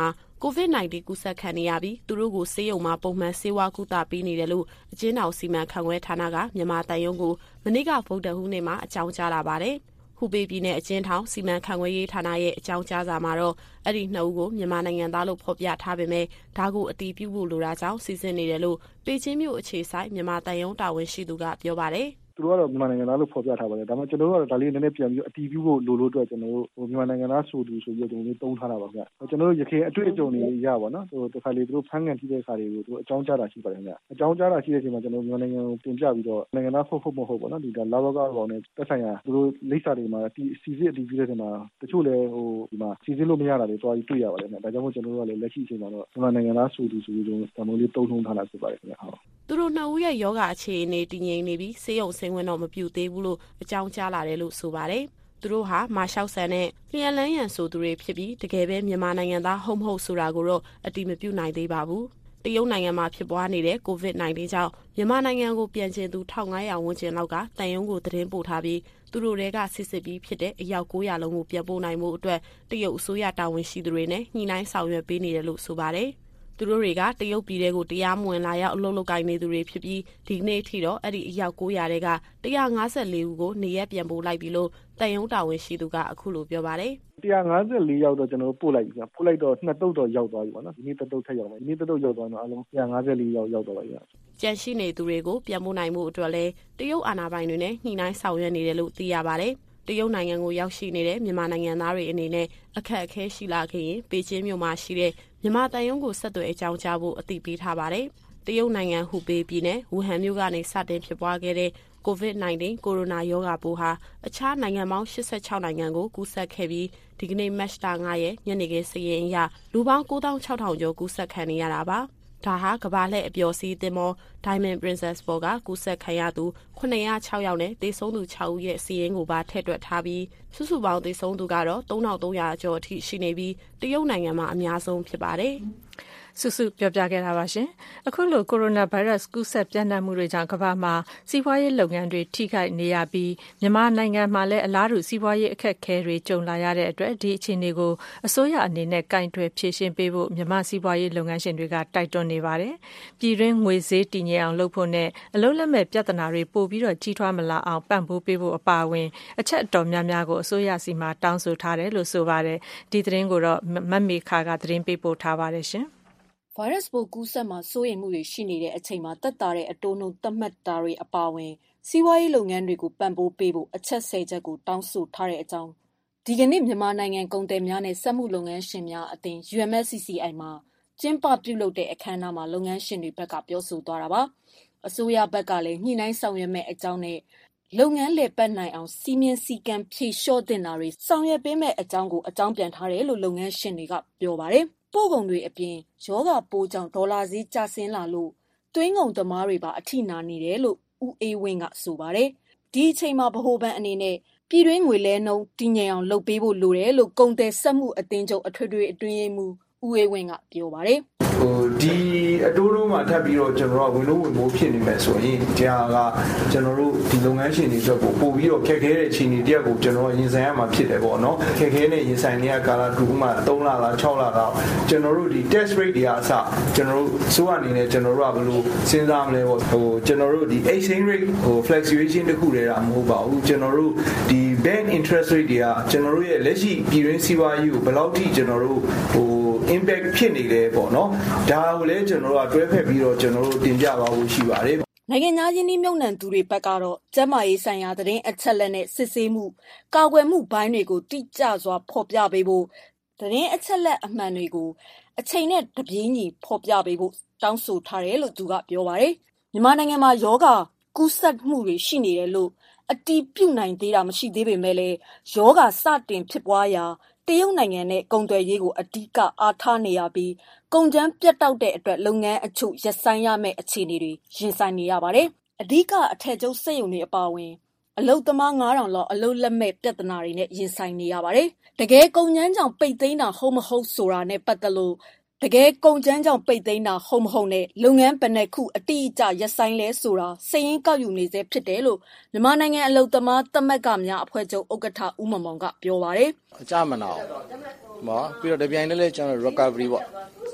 COVID-19 ကူးစက်ခံနေရပြီးသူတို့ကိုဆေးရုံမှာပုံမှန်ဆေးဝါးကုသပေးနေတယ်လို့အကျဉ်းထောင်စီမံခန့်ခွဲဌာနကမြန်မာတန်ယုံကိုမနေ့ကဗုဒ္ဓဟူးနေ့မှာအကြောင်းကြားလာပါတယ်။ဟူပေပြည်နယ်အကျဉ်းထောင်စီမံခန့်ခွဲရေးဌာနရဲ့အကြောင်းကြားစာမှာတော့အဲ့ဒီနှစ်ဦးကိုမြန်မာနိုင်ငံသားလို့ဖော်ပြထားပေမဲ့ဒါကိုအတည်ပြုဖို့လိုတာကြောင့်စီစဉ်နေတယ်လို့ပေကျင်းမြို့အခြေဆိုင်မြန်မာတန်ယုံတာဝန်ရှိသူကပြောပါတယ်။သူတို့ကတော့မြန်မာနိုင်ငံသားလို့ဖော်ပြထားပါတယ်ဒါပေမဲ့ကျွန်တော်တို့ကတော့ဒါလေးနည်းနည်းပြန်ပြီးအတီးပြုဖို့လိုလို့အတွက်ကျွန်တော်တို့မြန်မာနိုင်ငံသားဆိုသူဆိုပြီးကျွန်တော်တို့တုံးထားတာပါဗျကျွန်တော်တို့ရခိုင်အတွေ့အကြုံတွေရပါတော့ဟိုတစ်ခါလေသူတို့ဖမ်းကန်ထိတဲ့ခါတွေကိုသူတို့အကြောင်းကြားတာရှိပါတယ်ဗျအကြောင်းကြားတာရှိတဲ့အချိန်မှာကျွန်တော်မြန်မာနိုင်ငံကိုတင်ပြပြီးတော့နိုင်ငံသားဟုတ်မဟုတ်ပေါ့နော်ဒီလာဘောကကောင်နဲ့တက်ဆိုင်ရာသူတို့လိပ်စာတွေမှာစီစစ်အတီးပြုတဲ့ချိန်မှာတချို့လဲဟိုဒီမှာစီစစ်လို့မရတာတွေတွားပြီးတွေ့ရပါတယ်ဗျဒါကြောင့်မို့ကျွန်တော်တို့ကလည်းလက်ရှိအချိန်မှာတော့မြန်မာနိုင်ငံသားဆိုသူဆိုပြီးတော့ဒါမျိုးလေးတုံးထားတာဖြစ်ပါတယ်ခင်ဗျဟုတ်သူတို့နှစ်ဦးရဲ့ယောဂအခြေအနေတည်ငြိမ်နေပြီးဆေးရုံဆင်းဝင်တော့မပြုသေးဘူးလို့အကြောင်းကြားလာတယ်လို့ဆိုပါတယ်။သူတို့ဟာမာရှောက်ဆန်နဲ့လျှံလန်းရန်ဆိုသူတွေဖြစ်ပြီးတကယ်ပဲမြန်မာနိုင်ငံသားဟုတ်မဟုတ်ဆိုတာကိုတော့အတိမပြုနိုင်သေးပါဘူး။တရုတ်နိုင်ငံမှာဖြစ်ပွားနေတဲ့ COVID-19 ကြောင့်မြန်မာနိုင်ငံကိုပြန်ကျင်သူ1500ဝန်းကျင်လောက်ကတန်ယုံကိုသတင်းပို့ထားပြီးသူတို့တွေကစစ်စစ်ပြီးဖြစ်တဲ့အယောက်900လုံးကိုပြန်ပို့နိုင်မှုအတွက်တရုတ်အစိုးရတာဝန်ရှိသူတွေနဲ့ညှိနှိုင်းဆောင်ရွက်ပေးနေတယ်လို့ဆိုပါတယ်။သူတို့တွေကတရုတ်ပြည်တွေကိုတရားမဝင်လာရောက်အလုပ်လုပ်ကိုင်နေသူတွေဖြစ်ပြီးဒီနေ့ထိတော့အဲ့ဒီအယောက်900တွေက154ဦးကိုနေရက်ပြန်ပို့လိုက်ပြီလို့တန်ယုံတာဝန်ရှိသူကအခုလိုပြောပါတယ် 154ရောက်တော့ကျွန်တော်ပို့လိုက်ပြီပို့လိုက်တော့နှစ်တုပ်တော့ရောက်သွားပြီပေါ့နော်ဒီနေ့တစ်တုပ်ထက်ရောက်မယ်ဒီနေ့တစ်တုပ်ရောက်သွားတော့အလုံး154ရောက်တော့ပါပြီကြန့်ရှိနေသူတွေကိုပြန်ပို့နိုင်မှုအတွက်လဲတရုတ်အာဏာပိုင်တွေနဲ့ညှိနှိုင်းဆောင်ရွက်နေတယ်လို့သိရပါတယ်တရုတ်နိုင်ငံကိုရောက်ရှိနေတဲ့မြန်မာနိုင်ငံသားတွေအနေနဲ့အခက်အခဲရှိလာခဲ့ရင်ပေကျင်းမြို့မှာရှိတဲ့မြန်မာတန်ယုံကိုဆက်သွယ်အကြောင်းကြားဖို့အသိပေးထားပါတယ်။တရုတ်နိုင်ငံဟူပေပြည်နယ်ဝူဟန်မြို့ကနေစတင်ဖြစ်ပွားခဲ့တဲ့ COVID-19 ကိုရိုနာရောဂါပိုးဟာအခြားနိုင်ငံပေါင်း86နိုင်ငံကိုကူးစက်ခဲ့ပြီးဒီကနေ့မတ်လ9ရက်ညနေခင်းစာရင်းအရလူပေါင်း96,000ကျော်ကူးစက်ခံနေရတာပါ။ဒါဟာကမ္ဘာလှည့်အပျော်စီးသင်္ဘော Diamond Princess ပေါ်ကကူးစက်ခံရသူ906ယောက်နဲ့သေဆုံးသူ6ဦးရဲ့စီးရင်ကိုပါထည့်တွက်ထားပြီးစုစုပေါင်းသေဆုံးသူကတော့3,300ကျော်အထိရှိနေပြီးတရုတ်နိုင်ငံမှာအများဆုံးဖြစ်ပါတယ်။စုစုပြောပြခဲ့တာပါရှင်။အခုလိုကိုရိုနာဗိုင်းရပ်စ်ကူးစက်ပြန့်နှံ့မှုတွေကြောင့်ကမ္ဘာမှာစီးပွားရေးလုပ်ငန်းတွေထိခိုက်နေရပြီးမြန်မာနိုင်ငံမှာလည်းအလားတူစီးပွားရေးအခက်အခဲတွေကြုံလာရတဲ့အတွက်ဒီအခြေအနေကိုအစိုးရအနေနဲ့ကင်တွယ်ဖြေရှင်းပေးဖို့မြန်မာစီးပွားရေးလုပ်ငန်းရှင်တွေကတိုက်တွန်းနေပါတယ်။ပြည်တွင်းငွေဈေးတည်ငြိမ်အောင်လုပ်ဖို့နဲ့အလုံးလက်မဲ့ပြဿနာတွေပိုပြီးတော့ကြီးထွားမလာအောင်ပံ့ပိုးပေးဖို့အပါအဝင်အချက်အတော်များများကိုအစိုးရစီမံတောင်းဆိုထားတယ်လို့ဆိုပါတယ်။ဒီသတင်းကိုတော့မမေခါကသတင်းပေးပို့ထားပါတယ်ရှင်။ဗိုင်းရပ်စ်ပိုးကူးစက်မှာစိုးရိမ်မှုတွေရှိနေတဲ့အချိန်မှာသက်သာတဲ့အတိုးနှုန်းသတ်မှတ်တာတွေအပါအဝင်စီးပွားရေးလုပ်ငန်းတွေကိုပံ့ပိုးပေးဖို့အချက်10ချက်ကိုတောင်းဆိုထားတဲ့အကြောင်းဒီကနေ့မြန်မာနိုင်ငံကုန်သည်များနဲ့စက်မှုလုပ်ငန်းရှင်များအသင်း UMFCCI မှာကျင်းပပြုလုပ်တဲ့အခမ်းအနားမှာလုပ်ငန်းရှင်တွေဘက်ကပြောဆိုသွားတာပါအစိုးရဘက်ကလည်းညှိနှိုင်းဆောင်ရွက်မဲ့အကြောင်းနဲ့လုပ်ငန်းလည်ပတ်နိုင်အောင်စီမင်းစည်းကမ်းဖြေလျှော့တင်တာတွေဆောင်ရွက်ပေးမဲ့အကြောင်းကိုအကြောင်းပြန်ထားတယ်လို့လုပ်ငန်းရှင်တွေကပြောပါတယ်ပို့ကုန်တွေအပြင်ယောဂပိုးကြောင့်ဒေါ်လာဈေးကျဆင်းလာလို့သွင်းကုန်သမားတွေပါအထိနာနေတယ်လို့ဦးအေးဝင်းကဆိုပါတယ်ဒီအချိန်မှာဗဟိုဘဏ်အနေနဲ့ပြည်တွင်းငွေလဲနှုန်းတည်ငြိမ်အောင်လုပ်ပေးဖို့လိုတယ်လို့ကုန်သည်စက်မှုအသင်းချုပ်အထွေထွေအတွင်းရေးမှူးဦးအေးဝင်းကပြောပါတယ်ဒီအတိုးလုံးမှာထပ်ပြီးတော့ကျွန်တော်တို့ဝင်လို့ဝင်မိုးဖြစ်နေမယ်ဆိုရင်ကြာကကျွန်တော်တို့ဒီလုပ်ငန်းရှင်တွေအတွက်ကိုပို့ပြီးတော့ခက်ခဲတဲ့အခြေအနေတရက်ကိုကျွန်တော်ရင်ဆိုင်ရမှာဖြစ်တယ်ပေါ့နော်ခက်ခဲတဲ့ရင်ဆိုင်တွေကကာလတူမှ3လလား6လလားကျွန်တော်တို့ဒီ test rate တွေအစကျွန်တော်တို့စိုးအနေနဲ့ကျွန်တော်တို့ကဘယ်လိုစဉ်းစားမလဲပေါ့ကျွန်တော်တို့ဒီ exchange rate fluctuation တခုတည်းတာမဟုတ်ပါဘူးကျွန်တော်တို့ဒီ bank interest rate တွေကကျွန်တော်တို့ရဲ့လက်ရှိပြည်တွင်းစီးပွားရေးကိုဘယ်လောက်ထိကျွန်တော်တို့impact ဖြစ်နေတယ်ပေါ့နော်ဒါကိုလည်းကျွန်တော်တို့ကတွဲဖက်ပြီးတော့ကျွန်တော်တို့တင်ပြပါဖို့ရှိပါတယ်နိုင်ငံသားရင်းနှီးမြှုပ်နှံသူတွေဘက်ကတော့ကျန်းမာရေးဆိုင်ရာသတင်းအချက်အလက်နဲ့စစ်ဆေးမှုကာကွယ်မှုဘိုင်းတွေကိုတိကျစွာဖော်ပြပေးဖို့သတင်းအချက်အလက်အမှန်တွေကိုအချိန်နဲ့တပြေးညီဖော်ပြပေးဖို့တောင်းဆိုထားတယ်လို့သူကပြောပါတယ်မြန်မာနိုင်ငံမှာယောဂကူးစက်မှုတွေရှိနေတယ်လို့အတည်ပြုနိုင်သေးတာမရှိသေးပေမဲ့လည်းယောဂစတင်ဖြစ်ပွားရာတရုတ်နိုင်ငံနဲ့ကုန်သွယ်ရေးကိုအဓိကအားထားနေရပြီးကုန်ကျန်းပြတ်တောက်တဲ့အတွက်လုပ်ငန်းအချို့ရပ်ဆိုင်းရမယ့်အခြေအနေတွေရင်ဆိုင်နေရပါတယ်။အဓိကအထက်ကျုပ်စက်ရုံတွေအပါအဝင်အလုပ်သမား9000လောက်အလုပ်လက်မဲ့ပြဿနာတွေနဲ့ရင်ဆိုင်နေရပါတယ်။တကယ်ကုန်ကျန်းကြောင့်ပိတ်သိမ်းတာဟုတ်မဟုတ်ဆိုတာနဲ့ပတ်သက်လို့တကယ်ကုန်ကျန်းကြောင့်ပိတ်သိမ်းတာဟုတ်မဟုတ်နဲ့လုပ်ငန်းဘယ်နှခုအတိအကျရပ်ဆိုင်းလဲဆိုတာစည်ရင်းကောက်ယူနေစေဖြစ်တယ်လို့မြန်မာနိုင်ငံအလုပ်သမားသမဂ္ဂများအဖွဲ့ချုပ်ဥက္ကဋ္ဌဦးမောင်ကပြောပါတယ်အကြမနာဘူးเนาะပြီးတော့တပြိုင်တည်းလဲကျွန်တော် recovery ပေါ့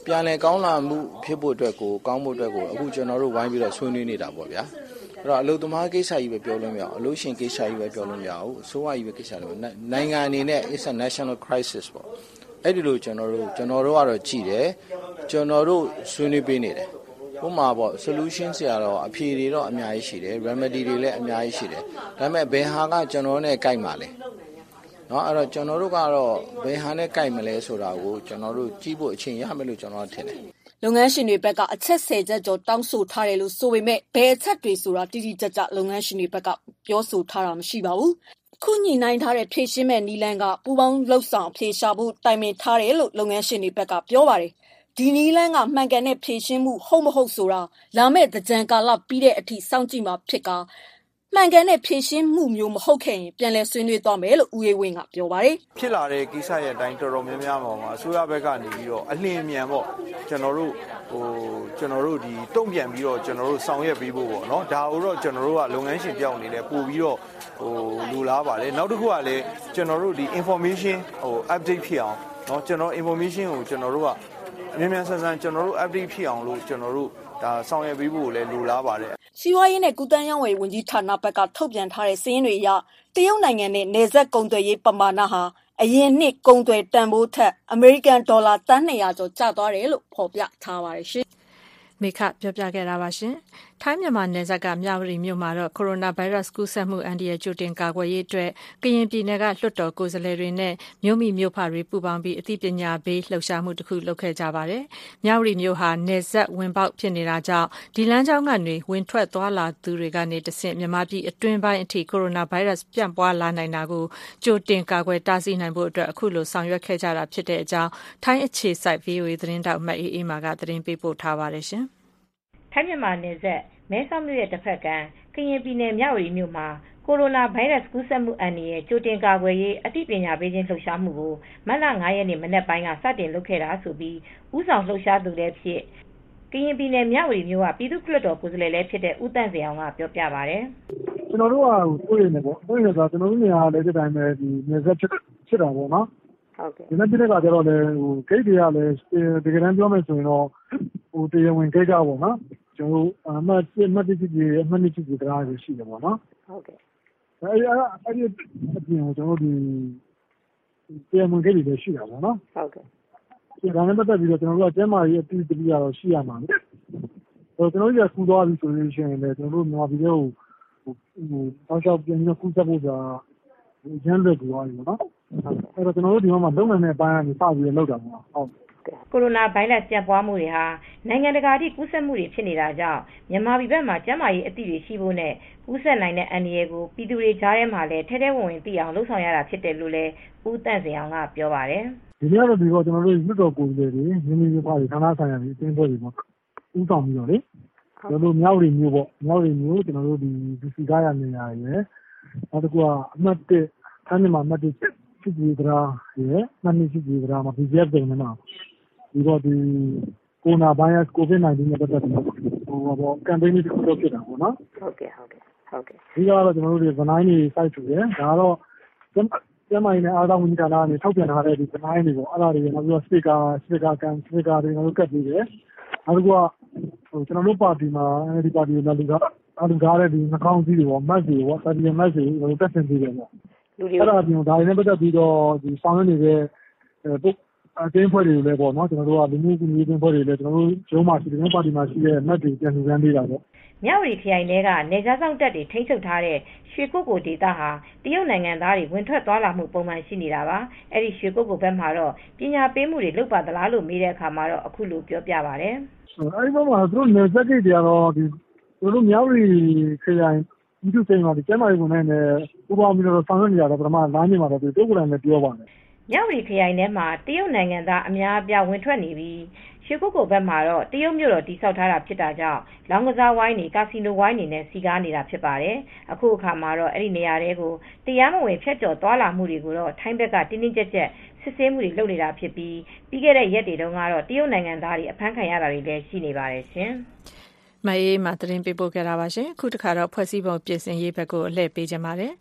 ပြန်လည်ကောင်းလာမှုဖြစ်ဖို့အတွက်ကိုကောင်းဖို့အတွက်ကိုအခုကျွန်တော်တို့ဝိုင်းပြီးတော့ဆွေးနွေးနေတာပေါ့ဗျာအဲ့တော့အလုပ်သမားကိစ္စကြီးပဲပြောလို့မရအောင်အလုပ်ရှင်ကိစ္စကြီးပဲပြောလို့မရဘူးအစိုးရကြီးပဲကိစ္စလို့နိုင်ငံအနေနဲ့ it's a national crisis ပေါ့အဲ့ဒီလိုကျွန်တော်တို့ကတော့ကြည်တယ်ကျွန်တော်တို့ဆွေးနွေးပေးနေတယ်ဥပမာပေါ့ solution ဆရာတော့အဖြေတွေတော့အများကြီးရှိတယ် remedy တွေလည်းအများကြီးရှိတယ်ဒါပေမဲ့ဘယ်ဟာကကျွန်တော်နဲ့ကိုက်မှာလဲเนาะအဲ့တော့ကျွန်တော်တို့ကတော့ဘယ်ဟာနဲ့ကိုက်မလဲဆိုတာကိုကျွန်တော်တို့ကြည့်ဖို့အချိန်ရမယ်လို့ကျွန်တော်ထင်တယ်လုပ်ငန်းရှင်တွေဘက်ကအချက်10ချက်ကျော်တောင်းဆိုထားတယ်လို့ဆိုပေမဲ့ဘယ်အချက်တွေဆိုတာတိတိကျကျလုပ်ငန်းရှင်တွေဘက်ကပြောဆိုထားတာမရှိပါဘူးခုညှိနှိုင်းထားတဲ့ဖြည့်ရှင်းမဲ့နီလန်းကပူပေါင်းလှုပ်ဆောင်ဖြည့်ရှာဖို့တိုင်ပင်ထားတယ်လို့လုပ်ငန်းရှင်တွေဘက်ကပြောပါတယ်ဒီနီလန်းကမှန်ကန်တဲ့ဖြည့်ရှင်းမှုဟုတ်မဟုတ်ဆိုတာလာမဲ့သကြံကာလပြီးတဲ့အထိစောင့်ကြည့်မှာဖြစ်ကမှန်ကန်တဲ့ဖြည့်ရှင်းမှုမျိုးမဟုတ်ခဲ့ရင်ပြန်လည်ဆွေးနွေးသွားမယ်လို့ဦးအေးဝင်းကပြောပါတယ်ဖြစ်လာတဲ့ကိစ္စရဲ့အတိုင်းတော်တော်များများမှာအစိုးရဘက်ကနေပြီးတော့အလင်းမြန်ပေါ့ကျွန်တော်တို့ဒီတုံ့ပြန်ပြီးတော့ကျွန်တော်တို့ဆောင်ရွက်ပေးဖို့ပေါ့နော်ဒါကိုတော့ကျွန်တော်တို့ကလုပ်ငန်းရှင်တယောက်အနေနဲ့ပို့ပြီးတော့လူလားပါတယ်နောက်တစ်ခုကလည်းကျွန်တော်တို့ဒီ information update ဖြစ်အောင်နော်ကျွန်တော် information ကိုကျွန်တော်တို့ကမြန်ဆန်ကျွန်တော်တို့ update ဖြစ်အောင်လို့ကျွန်တော်တို့ဒါဆောင်ရွက်ပေးဖို့လည်းလိုလားပါတယ်စီးပွားရေးနဲ့ကုသရေးဝန်ကြီးဌာနဘက်ကထုတ်ပြန်ထားတဲ့စာရင်းတွေအရတရုတ်နိုင်ငံနဲ့နယ်စပ်ကုန်သွယ်ရေးပမာဏဟာအရင်နှစ်ကုန်သွယ်တန်ဖိုးထက်အမေရိကန်ဒေါ်လာတန်း200ကျော်ကျသွားတယ်လို့ဖော်ပြထားပါတယ်ရှင်မိခပြောပြခဲ့တာပါရှင်ထိုင်းမြန်မာနယ်စပ်ကမြဝတီမြို့မှာတော့ကိုရိုနာဗိုင်းရပ်စ်ကူးစက်မှုအန္တရာယ်ကြိုတင်ကာကွယ်ရေးအတွက်ကရင်ပြည်နယ်ကလွှတ်တော်ကိုယ်စားလှယ်တွေနဲ့မြို့မိမြို့ဖတွေပူးပေါင်းပြီးအသိပညာပေးလှုပ်ရှားမှုတစ်ခုလုပ်ခဲ့ကြပါတယ်မြဝတီမြို့ဟာနယ်စပ်ဝင်ပေါက်ဖြစ်နေတာကြောင့်ဒီလမ်းကြောင်းကနေဝင်ထွက်သွားလာသူတွေကနေတဆင့်မြန်မာပြည်အတွင်းပိုင်းအထိကိုရိုနာဗိုင်းရပ်စ်ပြန့်ပွားလာနိုင်တာကိုကြိုတင်ကာကွယ်တားဆီးနိုင်ဖို့အတွက်အခုလိုဆောင်ရွက်ခဲ့ကြတာဖြစ်တဲ့အကြောင်းထိုင်းအခြေစိုက် VOA သတင်းတောက်မတ်အေးမာကသတင်းပေးပို့ထားပါတယ်ရှင်ထိုင်းမြန်မာနယ်စပ်မဲဆောက်မြို့ရဲ့တစ်ဖက်ကကရင်ပြည်နယ်မြဝတီမြို့မှာကိုရိုနာဗိုင်းရပ်စ်ကူးစက်မှုအန္တရာယ်ကြိုတင်ကာကွယ်ရေးအသိပညာပေးခြင်းလှုပ်ရှားမှုကိုမတ်လ9ရက်နေ့မနက်ပိုင်းကစတင်လုပ်ခဲ့တာဆိုပြီးဦးဆောင်လှုပ်ရှားသူလည်းဖြစ်ကရင်ပြည်နယ်မြဝတီမြို့ကပြည်သူ့လွှတ်တော်ကိုယ်စားလှယ်လည်းဖြစ်တဲ့ဦးတန့်စင်အောင်ကပြောပြပါတယ်ကျွန်တော်တို့ကကိုယ်ရည်နေပေါ့ကိုယ်ရည်ဆိုတာကျွန်တော်တို့နေရာလည်းဒီတိုင်းပဲဒီနယ်စပ်ဖြစ်တာပေါ့နော်ဟုတ်ကဲ့ဒီနေ့ပြည်ကကြတော့လေဂိတ်တွေကလည်းဒီကနေ့ပြောမယ်ဆိုရင်တော့တရားဝင်ဂိတ်ကပေါ့နော်ကျွန်တော်အမှတ်1အမှတ်2ကြီးအမှတ်2ကြီးတရားတွေရှိတယ်ပေါ့နော်ဟုတ်ကဲ့အဲ့ဒီအပြင်ကျွန်တော်ဒီတရားဝင်ဂိတ်တွေရှိတာပေါ့နော်ဟုတ်ကဲ့ဒီကနေ့ပတ်သက်ပြီးတော့ကျွန်တော်တို့ကကျမ်းမာရေးအပြီးတတိယတော့ရှိရမှာလေကျွန်တော်တို့ကကူသွားပြီဆိုလို့ရှိရင်လည်းကျွန်တော်တို့မြန်မာပြည်ကိုတောက်လျှောက်ပြန်ပြီးကူးစက်ဖို့ကရန်လွယ်သွားပြီပေါ့နော်အဲ့တော့ကျွန်တော်တို့ဒီမှာလုံနိုင်တဲ့အပိုင်းကနေစပြီးလောက်တာပေါ့ဟုတ်ကိုရိုနာဗိုင်းရပ်စ်ပြန့်ပွားမှုတွေဟာနိုင်ငံတကာထိကူးစက်မှုတွေဖြစ်နေတာကြောင့်မြန်မာပြည်ဘက်မှာကျန်းမာရေးအသိတွေရှိဖို့နဲ့ကူးစက်နိုင်တဲ့အန္တရာယ်ကိုပြည်သူတွေကြားထဲမှာလည်းထဲထဲဝင်ဝင်သိအောင်လှုံ့ဆော်ရတာဖြစ်တယ်လို့လည်းဦးတန့်စင်အောင်ကပြောပါတယ်ဒီနေ့ကတော့ဒီတော့ကျွန်တော်တို့လွှတ်တော်ကိုယ်စားလှယ်တွေမြို့ပါတွေဌာနဆိုင်ရာတွေအသင်းဖွဲ့တွေပေါ့ဦးဆောင်ပြီးတော့လေကျွန်တော်တို့မြောက်ရီမျိုးပေါ့မြောက်ရီမျိုးကျွန်တော်တို့ဒီစီကားရနေရရယ်နောက်တစ်ခုကအမှတ်1ထိုင်းမြန်မာအမှတ်1စစ်ကြီးကရာရယ်မှတ်2စစ်ကြီးကရာမှာ BGF တွေနဲ့မှာဒီတော့ဒီကိုရိုနာဗိုင်းရပ်စ် COVID-19 နဲ့ပတ်သက်ပြီးတော့ကမ်ပိန်းတစ်ခုလုပ်ဖြစ်တာပေါ့နော်ဟုတ်ကဲ့ဒီကတော့ကျွန်တော်တို့ဒီဗနိုင်းတွေစိုက်ထူတယ်ဒါကတော့ကျမကြီးနဲ့အားလုံးဝန်ကြီးဌာနကနေထုတ်ပြန်ထားတဲ့ဒီဗနိုင်းတွေပေါ့အဲ့ဒါတွေနောက်ပြီးတော့စပီကာတွေကျွန်တော်တို့ကတ်ပြီးတယ်နောက်တစ်ခုကကျွန်တော်တို့ပါတီမှာဒီပါတီကလူကားတဲ့ဒီနှာခေါင်းစည်းတွေပေါ့မတ်တွေပေါ့တာဒီမတ်တွေကျွန်တော်တို့တက်ဆင်ပြီးတယ်ပေါ့အဲ့ဒါပြင်ဒါတွေနဲ့ပတ်သက်ပြီးတော့ဒီဆောင်ရွက်နေတဲ့အတင်းဖွဲ့တွေလည်းပေါ့နော်ကျွန်တော်တို့ကလူမှုကူညီရေးဖွဲ့တွေလည်းကျွန်တော်တို့ရုံးမှာရှိတဲ့ပါတီမှာရှိတဲ့မတ်တွေပြန်လူစမ်းပေးတာပေါ့မြဝတီခရိုင်ထဲကနေကြားဆောင်တက်တွေထိန်းချုပ်ထားတဲ့ရွှေကုက္ကိုဒေသဟာတရုတ်နိုင်ငံသားတွေဝင်ထွက်သွားလာမှုပုံမှန်ရှိနေတာပါအဲ့ဒီရွှေကုက္ကိုဘက်မှာတော့ပညာပေးမှုတွေလုပ်ပါသလားလို့မေးတဲ့အခါမှာတော့အခုလိုပြောပြပါတယ်အဲ့ဒီမှာသူတို့နယ်စပ်ဂိတ်တွေကတော့ဒီတို့မြဝတီခရိုင်ဒီလိုစိန်မှာဒီကျမ်းမာရေးဝန်ထမ်းတွေဥပမာမျိုးတော့ဆောင်ရွက်နေရတော့ပထမလမ်းကြီးမှာတော့ဒီတုတ်ကလန်နဲ့ပြောပါတယ်မြဝတီခရိုင်ထဲမှာတရုတ်နိုင်ငံသားအများအပြားဝင်ထွက်နေပြီးရွှေကုက္ကိုဘက်မှာတော့တရုတ်မြို့တော်တိစောက်ထားတာဖြစ်တာကြောင့်လောင်းကစားဝိုင်းတွေကာစီနိုဝိုင်းတွေနဲ့စီကားနေတာဖြစ်ပါတယ်အခုအခါမှာတော့အဲ့ဒီနေရာတွေကိုတရားမဝင်ဖျက်ကျော်သွားလာမှုတွေကိုတော့ထိုင်းဘက်ကတင်းတင်းကြပ်ကြပ်စစ်ဆေးမှုတွေလုပ်နေတာဖြစ်ပြီးပြီးခဲ့တဲ့ရက်တွေတုန်းကတော့တရုတ်နိုင်ငံသားတွေအဖမ်းခံရတာတွေလည်းရှိနေပါတယ်ရှင်မအေးမှာသတင်းပေးပို့ခဲ့တာပါရှင်အခုတခါတော့ဖွဲ့စည်းပုံပြင်ဆင်ရေးဘက်ကိုအလှည့်ပေးကြပါမယ်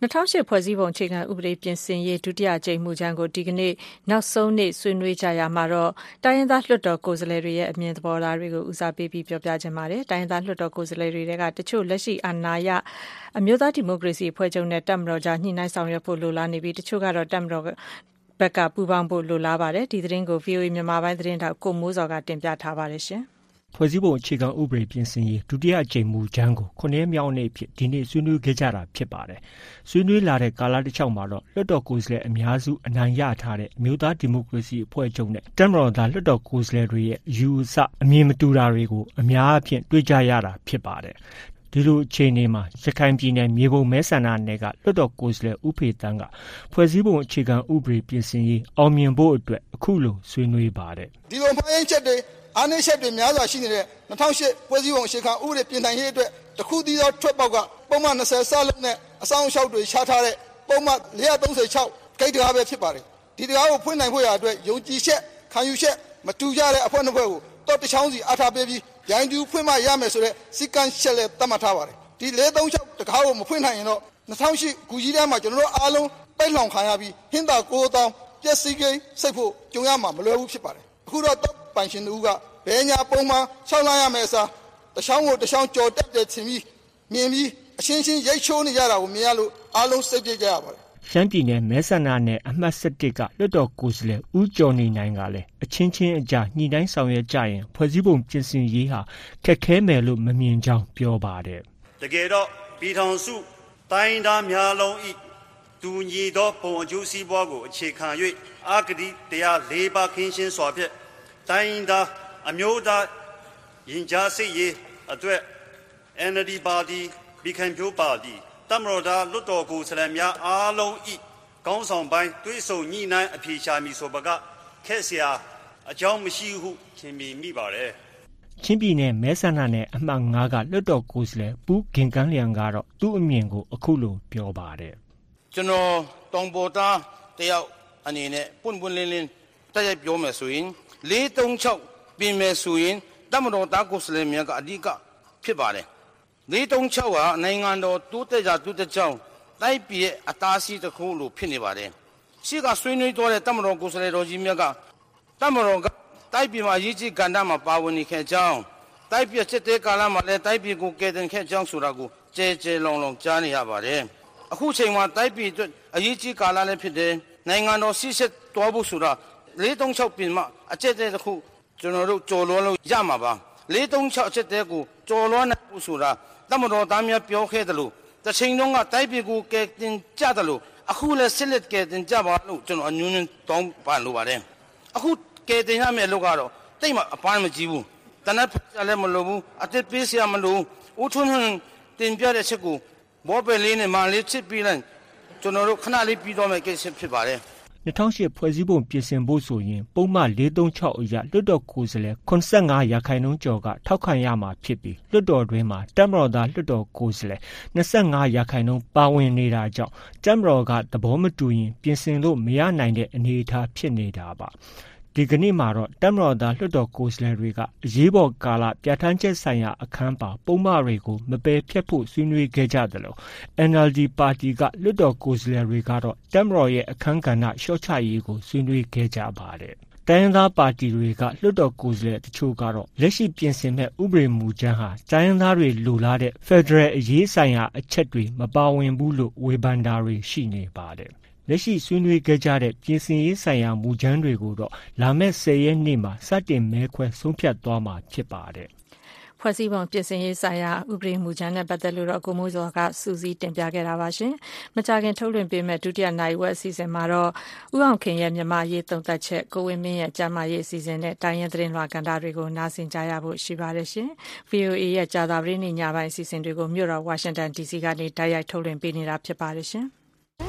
2008ဖွဲ့စည်းပုံအခြေခံဥပဒေပြင်ဆင်ရေးဒုတိယအကြိမ်မူကြမ်းကိုဒီကနေ့နောက်ဆုံးနေ့ဆွေးနွေးကြရမှာတော့တိုင်းရင်းသားလွှတ်တော်ကိုယ်စားလှယ်တွေရဲ့အမြင်သဘောထားတွေကိုဦးစားပေးပြီးပြောပြခြင်းပါတယ်။တိုင်းရင်းသားလွှတ်တော်ကိုယ်စားလှယ်တွေကတချို့လက်ရှိအာဏာရအမျိုးသားဒီမိုကရေစီအဖွဲ့ချုပ်နဲ့တပ်မတော်ကြားညှိနှိုင်းဆောင်ရွက်ဖို့လိုလားနေပြီးတချို့ကတော့တပ်မတော်ဘက်ကပူးပေါင်းဖို့လိုလားပါတယ်။ဒီသတင်းကို VOA မြန်မာပိုင်းသတင်းထောက်ကိုမိုးစောကတင်ပြထားပါတယ်ရှင်။ဖွဲ့စည်းပုံအခြေခံဥပဒေပြင်ဆင်ရေးဒုတိယအကြိမ်မူကြမ်းကို9ရက်မြောက်နေ့ဖြစ်ဒီနေ့ဆွေးနွေးခဲ့ကြတာဖြစ်ပါတယ်။ဆွေးနွေးလာတဲ့ကာလတစ်လျှောက်မှာတော့လွှတ်တော်ကိုယ်စားလှယ်အများစုအနိုင်ရထားတဲ့အမျိုးသားဒီမိုကရေစီအဖွဲ့ချုပ်နဲ့တပ်မတော်သားလွှတ်တော်ကိုယ်စားလှယ်တွေရဲ့ယူဆအမြင်မတူတာတွေကိုအများအပြားတွေ့ကြရတာဖြစ်ပါတယ်။ဒီလိုအခြေအနေမှာရခိုင်ပြည်နယ်မြေပုံမဲဆန္ဒနယ်ကလွှတ်တော်ကိုယ်စားလှယ်ဦးဖေတန်းကဖွဲ့စည်းပုံအခြေခံဥပဒေပြင်ဆင်ရေးအောင်မြင်ဖို့အတွက်အခုလိုဆွေးနွေးပါတယ်။ဒီလိုမှန်းချက်တွေအားနည်းချက်တွေများစွာရှိနေတဲ့2008ဖွဲ့စည်းပုံအခြေခံဥပဒေပြင်နိုင်ရေးအတွက်တခုတည်းသောထွက်ပေါက်ကပုံမှန်20စလုံးနဲ့အဆောင်အရှောက်တွေချထားတဲ့ပုံမှန်436ဂိတ်တရားပဲဖြစ်ပါတယ်။ဒီတရားကိုဖွင့်နိုင်ဖို့ရအတွက်ယုံကြည်ချက်ခံယူချက်မတူကြတဲ့အဖွဲ့နှစ်ဖွဲ့ကိုတော့တချောင်းစီအားထားပေးပြီးရိုင်းတူဖွင့်မှရမယ်ဆိုတဲ့စီကံချက်လည်းသတ်မှတ်ထားပါတယ်။ဒီ436တရားကိုမဖွင့်နိုင်ရင်တော့2008ခုကြီးထဲမှာကျွန်တော်တို့အားလုံးပိတ်လောင်ခံရပြီးဟင်းသာ9000ပျက်စီးကိန်းစိတ်ဖို့ကြုံရမှာမလွယ်ဘူးဖြစ်ပါတယ်။အခုတော့ပိုင်ရှင်တို့ကဘယ်ညာပုံမှန်၆လရမယ်စားတချောင်းကိုတချောင်းကြော်တက်တဲ့ချင်းပြီးမြင်ပြီးအရှင်းရှင်းရိတ်ချိုးနေကြတာကိုမြင်ရလို့အားလုံးစိတ်ပြေကြရပါတယ်ရှမ်းပြည်နယ်မဲဆန္ဒနယ်အမှတ်7ကလွှတ်တော်ကိုယ်စားလှယ်ဦးကျော်နေနိုင်ကလည်းအချင်းချင်းအကြားညှိနှိုင်းဆောင်ရွက်ကြရင်ဖွဲ့စည်းပုံပြင်ဆင်ရေးဟာခက်ခဲမယ်လို့မမြင်ကြောင်းပြောပါတယ်တကယ်တော့ပြည်ထောင်စုတိုင်းသားများလုံးဤတူညီသောပုံအကျိုးစီးပွားကိုအခြေခံ၍အာဂတိတရား၄ပါးခင်းရှင်းစွာဖြင့်တိုင်းသားအမျိုးသားရင်ကြားစိတ်ရေးအတွက် NLD ပါတီပြည်ခိုင်ဖြိုးပါတီတမတော်သားလွတ်တော်ကိုယ်စားလှယ်များအားလုံးဤကောင်းဆောင်ပိုင်းတွေးဆုံညှိနှိုင်းအဖြေရှာမည်ဆိုပါကခက်เสียအကြောင်းမရှိဟုထင်မိပါတယ်ချင်းပြည်နယ်မဲဆန္ဒနယ်အမှတ်9ကလွတ်တော်ကိုယ်စားလှယ်ပူးဂင်ကန်းလျံကတော့သူ့အမြင်ကိုအခုလိုပြောပါတယ်ကျွန်တော်တောင်ပေါ်သားတယောက်အနေနဲ့ပွန့်ပွန့်လင်းလင်းတိုက်ရိုက်ပြောမယ်ဆိုရင်436ပြင်မယ်ဆိုရင်တမတော်သားကိုယ်စားလှယ်များကအဓိကဖြစ်ပါတယ်436ဟာနိုင်ငံတော်တိုးတက်ကြောင်းတိုက်ပြည်ရဲ့အသားစီးတစ်ခုလို့ဖြစ်နေပါတယ်ရှိကဆွေးနွေးသွားတဲ့တမတော်ကိုယ်စားလှယ်တော်ကြီးများကတမတော်ကတိုက်ပြည်မှာရည်ကြီးကဏ္ဍမှာပါဝင်နေခဲ့ကြောင်းတိုက်ပြည်စစ်တဲကာလမှာလည်းတိုက်ပြည်ကိုကယ်တင်ခဲ့ကြောင်းဆိုတာကိုကြဲကြဲလောင်လောင်ကြားနေရပါတယ်အခုချိန်မှာတိုက်ပြည်အတွက်အရေးကြီးကာလလည်းဖြစ်တယ်နိုင်ငံတော်စီးစစ်တော်ဖို့ဆိုတာ436ပြင်မှာအကျက်တဲ့တစ်ခုကျွန်တော်တို့ကြော်လွှမ်းလို့ရမှာပါ436အချက်တဲကိုကြော်လွှမ်းနိုင်ဖို့ဆိုတာတမတော်သားများပြောခဲ့တယ်လို့တချိန်လုံးကတိုက်ပြည်ကိုကဲတင်ကြတယ်လို့အခုလည်းစစ်လက်ကဲတင်ကြပါလို့ကျွန်တော်အညွန်းတောင်းပန်လိုပါတယ်အခုကဲတင်ရမယ့်လို့ကတော့တိတ်မှအပန်းမကြည့်ဘူးတနက်ဖက်လည်းမလိုဘူးအသက်ပေးစရာမလိုဦးထွန်းတင်ပြတဲ့ချက်ကိုဘောပယ်လေးနဲ့မာလေးချစ်ပြီးလိုက်ကျွန်တော်တို့ခဏလေးပြီးတော့မယ့်ကိစ္စဖြစ်ပါတယ် 2008ဖွဲ့စည်းပုံပြင်ဆင်ဖို့ဆိုရင်ပုံမှန်436အရလွှတ်တော်ကိုယ်စားလှယ်85%ကျော်ကထောက်ခံရမှာဖြစ်ပြီးလွှတ်တော်တွင်းမှာတပ်မတော်သားလွှတ်တော်ကိုယ်စားလှယ်25%ပါဝင်နေတာကြောင့်တပ်မတော်ကသဘောမတူရင်ပြင်ဆင်လို့မရနိုင်တဲ့အနေအထားဖြစ်နေတာပါဒီကနေ့မှာတော့တပ်မတော်သားလွှတ်တော်ကိုယ်စားလှယ်တွေကအရေးပေါ်ကာလပြဋ္ဌာန်းချက်ဆိုင်ရာအခန်းပါပုံမှန်တွေကိုမပယ်ဖျက်ဖို့ဆွေးနွေးခဲ့ကြတယ်လို့ NLD ပါတီကလွှတ်တော်ကိုယ်စားလှယ်တွေကတော့တပ်မတော်ရဲ့အခန်းကဏ္ဍလျှော့ချရေးကိုဆွေးနွေးခဲ့ကြပါတယ်။တိုင်းရင်းသားပါတီတွေကလွှတ်တော်ကိုယ်စားလှယ်တချို့ကတော့လက်ရှိပြင်ဆင်မဲ့ဥပဒေမူကြမ်းဟာတိုင်းရင်းသားတွေလိုလားတဲ့ဖက်ဒရယ်အရေးဆိုင်ရာအချက်တွေမပါဝင်ဘူးလို့ဝေဖန်တာတွေရှိနေပါတယ်။လက်ရှိဆွေးနွေးခဲ့ကြတဲ့ပြင်ဆင်ရေးဆိုင်ရာမူကြမ်းတွေကိုတော့လာမယ့်10ရက်နေ့မှာစတင်မဲခွဲဆုံးဖြတ်သွားမှာဖြစ်ပါတယ်။ဖွဲ့စည်းပုံပြင်ဆင်ရေးဆိုင်ရာဥပဒေမူကြမ်းနဲ့ပတ်သက်လို့ကိုမိုးစောကစူးစီးတင်ပြခဲ့တာပါရှင်။မကြာခင်ထုတ်လွှင့်ပေးမဲ့ဒုတိယနိုင်ဝက်အစီအစဉ်မှာတော့ဦးအောင်ခင်ရဲ့မြန်မာရေးသုံးသပ်ချက်ကိုဝင်းမင်းရဲ့ကျမ်းမာရေးအစီအစဉ်နဲ့တိုင်းရင်းသတင်းလွှာကန်တာတွေကိုနားဆင်ကြရဖို့ရှိပါတယ်ရှင်။ VOA ရဲ့ကြာသပတေးနေ့ညပိုင်းအစီအစဉ်တွေကိုမြို့တော်ဝါရှင်တန် DC ကနေတိုက်ရိုက်ထုတ်လွှင့်ပေးနေတာဖြစ်ပါတယ်ရှင်။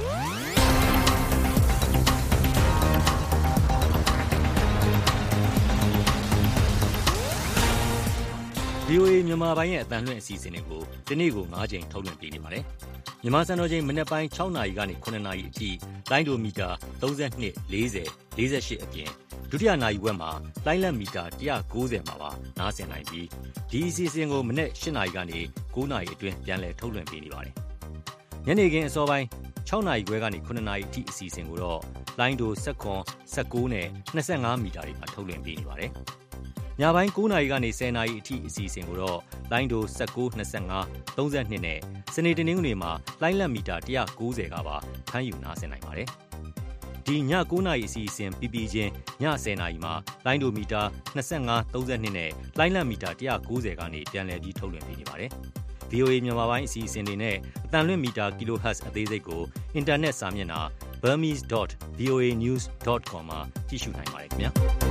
VOA မြန်မာပိုင်းရဲ့အသံလွှင့်အစီအစဉ်တွေကိုဒီနေ့ကို9ချိန်ထုတ်လွှင့်ပေးနေပါတယ်။မြန်မာစံတော်ချိန်မနက်ပိုင်း6နာရီကနေ9နာရီအထိလိုင်းဒိုမီတာ32 40 48အပြင်ဒုတိယနာရီဝက်မှာလိုင်းလက်မီတာ190မှာပါနားဆင်နိုင်ပြီးဒီအစီအစဉ်ကိုမနက်8နာရီကနေ9နာရီအတွင်းပြန်လည်ထုတ်လွှင့်ပေးနေပါတယ်။ညနေခင်းအစောပိုင်း6နာရီခွဲကနေ9နာရီအထိအစီအစဉ်ကိုတော့လိုင်းဒို19 19နဲ့25မီတာတွေမှာထုတ်လွှင့်ပေးနေပါတယ်။ညပိုင်း9နာရီကနေ10နာရီအထိအစီအစဉ်ကိုတော့လိုင်းဒို19 25 32နဲ့စနေတနင်္ဂနွေမှာလိုင်းလက်မီတာ190ကပါဖမ်းယူနားဆင်နိုင်ပါတယ်။ဒီည9နာရီအစီအစဉ်ပြီးပြီးချင်းည10နာရီမှာလိုင်းဒိုမီတာ25 32နဲ့လိုင်းလက်မီတာ190ကနေပြန်လည်ပြီးထုတ်လွှင့်ပေးနေပါတယ်။ VOA မြန်မာပိုင်းအစီအစဉ်တွေနဲ့အတန်လွင့်မီတာ kHz အသေးစိတ်ကိုအင်တာနက်စာမျက်နှာ burmese.voanews.com မှာကြည့်ရှုနိုင်ပါတယ်ခင်ဗျာ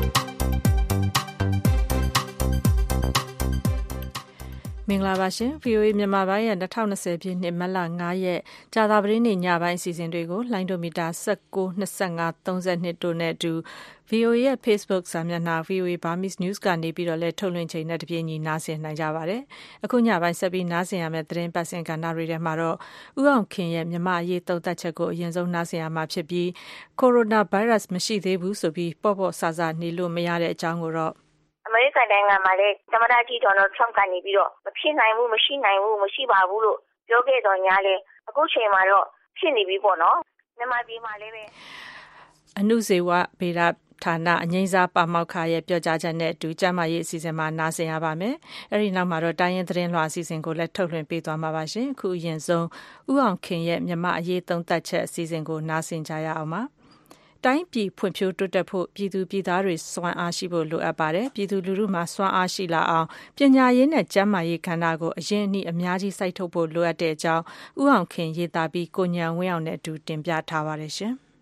မင်္ဂလာပါရှင် VOA မြန်မာပိုင်းရဲ့2020ပြည့်နှစ်မတ်လ9ရက်ကြာသပတေးနေ့ညပိုင်းအစီအစဉ်တွေကိုလိုင်းဒိုမီတာ19 25 32တို့နဲ့အတူ VOA ရဲ့ Facebook စာမျက်နှာ VOA Burmese News ကနေပြီးတော့လည်းထုတ်လွှင့်ချိန်နဲ့တပြေးညီနားဆင်နိုင်ကြပါတယ်။အခုညပိုင်းဆက်ပြီးနားဆင်ရမယ့်သတင်းပတ်စင်ကဏ္ဍတွေထဲမှာတော့ဦးအောင်ခင်ရဲ့မြန်မာအရေးသုံးသပ်ချက်ကိုအရင်ဆုံးနားဆင်ရမှာဖြစ်ပြီးကိုရိုနာဗိုင်းရပ်စ်မရှိသေးဘူးဆိုပြီးပေါ့ပေါ့ဆဆနေလို့မရတဲ့အကြောင်းကိုတော့အမေရိကန်နိုင်ငံမှာလည်းသမ္မတကြီးဒေါ်နယ်ထရမ့်ကနေပြီးတော့မဖြစ်နိုင်ဘူးမရှိနိုင်ဘူးမရှိပါဘူးလို့ပြောခဲ့တော့ညာလေအခုချိန်မှာတော့ဖြစ်နေပြီပေါ့နော်မြန်မာပြည်မှာလည်းပဲအနုဇေဝဗေဒဌာနအငိမ့်စားပါမောက္ခရဲ့ပြောကြားချက်နဲ့အတူကျန်းမာရေးအစီအစဉ်မှာနားဆင်ရပါမယ်။အဲဒီနောက်မှာတော့တိုင်းရင်းသတင်းလွှာအစီအစဉ်ကိုလည်းထုတ်လွှင့်ပေးသွားမှာပါရှင်။အခုအရင်ဆုံးဦးအောင်ခင်ရဲ့မြန်မာအရေးသုံးသပ်ချက်အစီအစဉ်ကိုနားဆင်ကြရအောင်ပါ။တိုင်းပြည်ဖွံ့ဖြိုးတိုးတက်ဖို့ပြည်သူပြည်သားတွေစွမ်းအားရှိဖို့လိုအပ်ပါတယ်။ပြည်သူလူထုမှာစွမ်းအားရှိလာအောင်ပညာရေးနဲ့ကျန်းမာရေးကဏ္ဍကိုအရင်အနည်းအများကြီးစိုက်ထုတ်ဖို့လိုအပ်တဲ့အကြောင်းဦးအောင်ခင်ရေးသားပြီးကိုညံဝင်းအောင်နဲ့အတူတင်ပြထားပါတယ်ရှင်။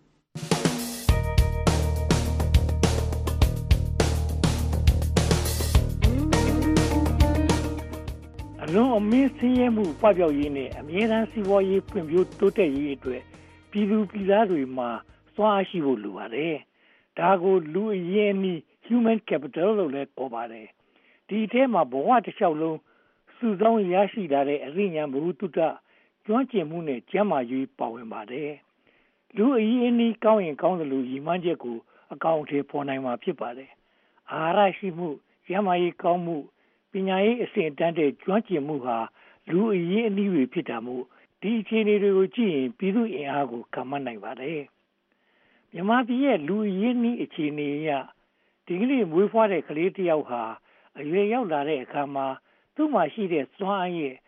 လွန်အမင်းဆင်းရဲမှုပပျောက်ရေးနဲ့အမြဲတမ်းစီးပွားရေးဖွံ့ဖြိုးတိုးတက်ရေးအတွက်ပြည်သူပြည်သားတွေမှာစွမ်းအားရှိဖို့လိုပါတယ်။ဒါကိုလူအရင်းအနှီး human capital လို့လည်းခေါ်ပါတယ်။ဒီထဲမှာဘဝတစ်လျှောက်လုံးစုဆောင်းရရှိလာတဲ့အသိဉာဏ်ဘဝတုတ္တကျွမ်းကျင်မှုနဲ့ကျန်းမာရေးပါဝင်ပါတယ်။လူအရင်းအနှီးကောင်းရင်ကောင်းသလိုရည်မှန်းချက်ကိုအကောင်အထည်ဖော်နိုင်မှာဖြစ်ပါတယ်။အာဟာရရှိမှုကျန်းမာရေးကောင်းမှုပညာရေးအဆင့်တန်းတဲ့ကျွမ်းကျင်မှုဟာလူအရင်းအနှီးတွေဖြစ်တာမို့ဒီအခြေအနေတွေကိုကြည့်ရင်ပြည်သူ့အင်အားကိုခံမနိုင်ပါတယ်။မြန်မာပြည်ရဲ့လူအရင်းအနှီးအခြေအနေအရဒီကနေ့မွေးဖွားတဲ့ကလေးတစ်ယောက်ဟာအရွယ်ရောက်လာတဲ့အခါမှာသူ့မှာရှိတဲ့စွမ်းအားရဲ့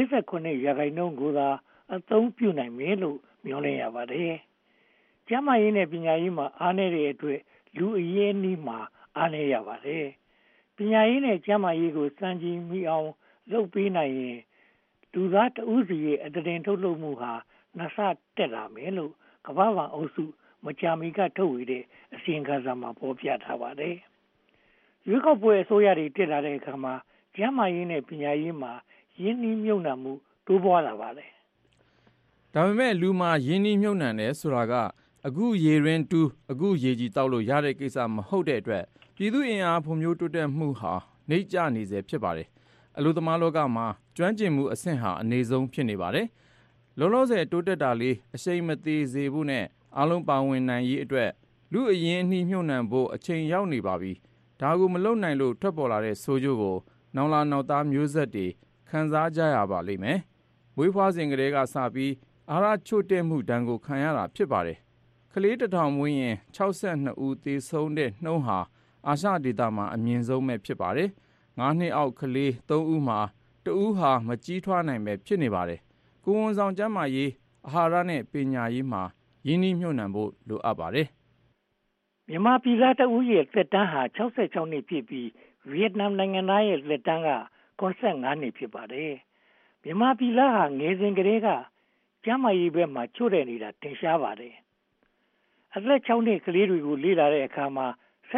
48%ကိုသာအသုံးပြုနိုင်မယ်လို့မျှော်လင့်ရပါတယ်။ကျန်းမာရေးနဲ့ပညာရေးမှာအားနည်းတဲ့အတွက်လူအရင်းအနှီးမှာအားနည်းရပါတယ်။ပညာရေးနဲ့ကျန်းမာရေးကိုစံချိန်မီအောင်လုပ်ပေးနိုင်ရင်လူသားတဦးစီရဲ့အတရင်ထုတ်လုပ်မှုဟာနှစ်ဆတက်လာမယ်လို့ကမ္ဘာ့ဘဏ်အုပ်စုမကြာမီကထုတ်ဝေတဲ့အစီရင်ခံစာမှာဖော်ပြထားပါတယ်။ရွေးကောက်ပွဲအစိုးရတွေတက်လာတဲ့အခါမှာကျန်းမာရေးနဲ့ပညာရေးမှာရင်းနှီးမြှုပ်နှံမှုတိုးပွားလာပါတယ်။ဒါပေမဲ့လူမှာရင်းနှီးမြှုပ်နှံတယ်ဆိုတာကအခုရေရင်းတူးအခုရေကြီးတောက်လို့ရတဲ့ကိစ္စမဟုတ်တဲ့အတွက်ပြည်သူ့အင်အားဖွံ့ဖြိုးတိုးတက်မှုဟာနှိမ့်ကျနေစေဖြစ်ပါတယ်။အလုပ်သမားလောကမှာကျွမ်းကျင်မှုအဆင့်ဟာအနေဆုံးဖြစ်နေပါတယ်။လောလောဆယ်တိုးတက်တာလေးအရှိန်မသေးစေဖို့နဲ့အားလုံးပါဝင်နိုင်ရေးအတွက်လူအရင်းအနှီးမြှုပ်နှံဖို့အချိန်ရောက်နေပါပြီ။ဒါကိုမလုပ်နိုင်လို့ထွက်ပေါ်လာတဲ့ဆိုးကျိုးကိုနောင်လာနောက်သားမျိုးဆက်တွေခံစားကြရပါလိမ့်မယ်။မွေးဖွားစဉ်ကတည်းကစပြီးအာဟာရချို့တဲ့မှုဒဏ်ကိုခံရတာဖြစ်ပါတယ်။ကလေး1000မွေးရင်62ဦးသေဆုံးတဲ့နှုန်းဟာအာရှဒေသမှာအမြင့်ဆုံးပဲဖြစ်ပါတယ်။9နှစ်အောက်ကလေး3ဦးမှာ2ဦးဟာမကြီးထွားနိုင်ပဲဖြစ်နေပါတယ်။ကိုယ်ဝန်ဆောင်ကျန်းမာရေးအာဟာရနဲ့ပညာရေးမှာရင်းနှီးမြှုပ်နှံဖို့လိုအပ်ပါတယ်။မြန်မာပြည်သားတဦးရဲ့သက်တမ်းဟာ66နှစ်ဖြစ်ပြီးဗီယက်နမ်နိုင်ငံသားရဲ့သက်တမ်းက85နှစ်ဖြစ်ပါတယ်။မြန်မာပြည်သားဟာငယ်စဉ်ကတည်းကကျန်းမာရေးဘက်မှာချို့တဲ့နေတာထင်ရှားပါတယ်။အသက်6နှစ်ကလေးတွေကိုလေ့လာတဲ့အခါမှာ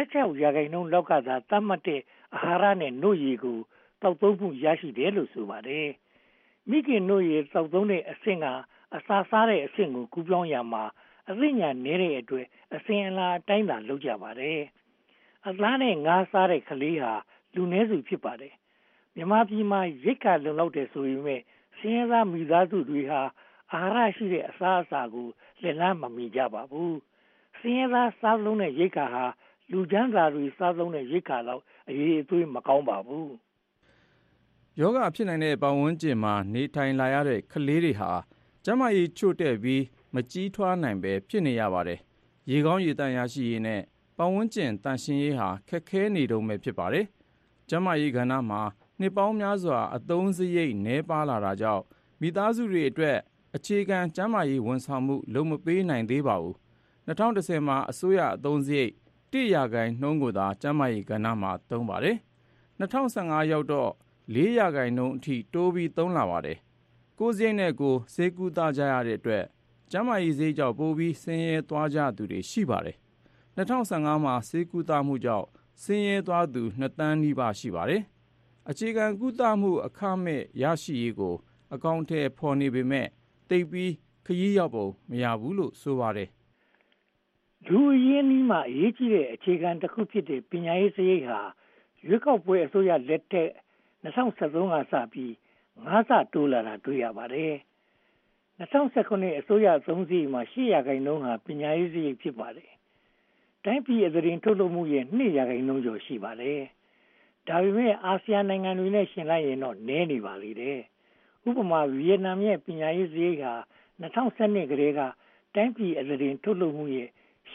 16%လောက်ကသာသတ်မှတ်တဲ့အာဟာရနဲ့နှုတ်ရည်ကိုတောက်သုံးမှုရရှိတယ်လို့ဆိုပါတယ်။မိခင်နှုတ်ရည်တောက်သုံးတဲ့အဆင့်ကအစာစားတဲ့အဆင့်ကိုကူးပြောင်းရမှာအသိဉာဏ်နည်းတဲ့အတွက်အစဉ်အလာအတိုင်းသာလုပ်ကြပါတယ်။အသားနဲ့ငါးစားတဲ့ကလေးဟာလူနည်းစုဖြစ်ပါတယ်။မြန်မာပြည်မှာရိတ်ခါလုံလောက်တဲ့ဆိုပေမဲ့ဆင်းရဲသားမိသားစုတွေဟာအာဟာရရှိတဲ့အစားအစာကိုလက်လန်းမမီကြပါဘူး။ဆင်းရဲသားစားလုံးတဲ့ရိတ်ခါဟာလူချမ်းသာတွေစားသုံးတဲ့ရိတ်ခါလောက်အရေးအသွေးမကောင်းပါဘူး။ယောဂဖြစ်နိုင်တဲ့ပတ်ဝန်းကျင်မှာနေထိုင်လာရတဲ့ကလေးတွေဟာကျန်းမာရေးချို့တဲ့ပြီးမကြီးထွားနိုင်ပဲဖြစ်နေရပါတယ်။ရေကောင်းရေသန့်ရရှိရေးနဲ့ပတ်ဝန်းကျင်သန့်ရှင်းရေးဟာခက်ခဲနေတုန်းပဲဖြစ်ပါတယ်။ကျန်းမာရေးကဏ္ဍမှာနှစ်ပေါင်းများစွာအသုံးစရိတ်နည်းပါးလာတာကြောင့်မိသားစုတွေအတွက်အခြေခံကျန်းမာရေးဝန်ဆောင်မှုလုပ်မပေးနိုင်သေးပါဘူး။2010မှာအစိုးရအသုံးစရိတ်1% ကိုသာကျန်းမာရေးကဏ္ဍမှာသုံးပါတယ်။2015ရောက်တော့4% အထိတိုးပြီးသုံးလာပါတယ်။ကိုယ်စရိတ်နဲ့ကိုယ်ဆေးကုသကြရတဲ့အတွက်ကျန်းမာရေးစရိတ်ကြောင့်ပိုပြီးဆင်းရဲသွားကြသူတွေရှိပါတယ်။2015မှာဆေးကုသမှုကြောင့်ဆင်းရဲသွားသူ2 သန်းနီးပါးရှိပါတယ်။အခြေခံကုသမှုအခမဲ့ရရှိရေးကိုအကောင့်ထဲဖော်နေပေမဲ့တိတ်ပြီးခရီးရောက်ပုံမရဘူးလို့ဆိုပါတယ်။လူအရင်းနှီးမှာအရေးကြီးတဲ့အခြေခံတစ်ခုဖြစ်တဲ့ပညာရေးစရိတ်ဟာရွေးကောက်ပွဲအစိုးရလက်ထက်2013ကစပြီး5ဆတိုးလာတာတွေ့ရပါတယ်။2019အစိုးရသုံးစရိတ်မှာ8% ဟာပညာရေးစရိတ်ဖြစ်ပါတယ်။တိုင်းပြည်အသင်းထုတ်လုပ်မှုရဲ့2% ကျော်ရှိပါတယ်။ဒါပေမဲ့အာဆီယံနိုင်ငံတွေနဲ့ရှင်လိုက်ရင်တော့နည်းနေပါလေတယ်။ဥပမာဗီယက်နမ်ရဲ့ပညာရေးစရိတ်ဟာ2012ကတည်းကတိုင်းပြည်အသင်းထုတ်လုပ်မှုရဲ့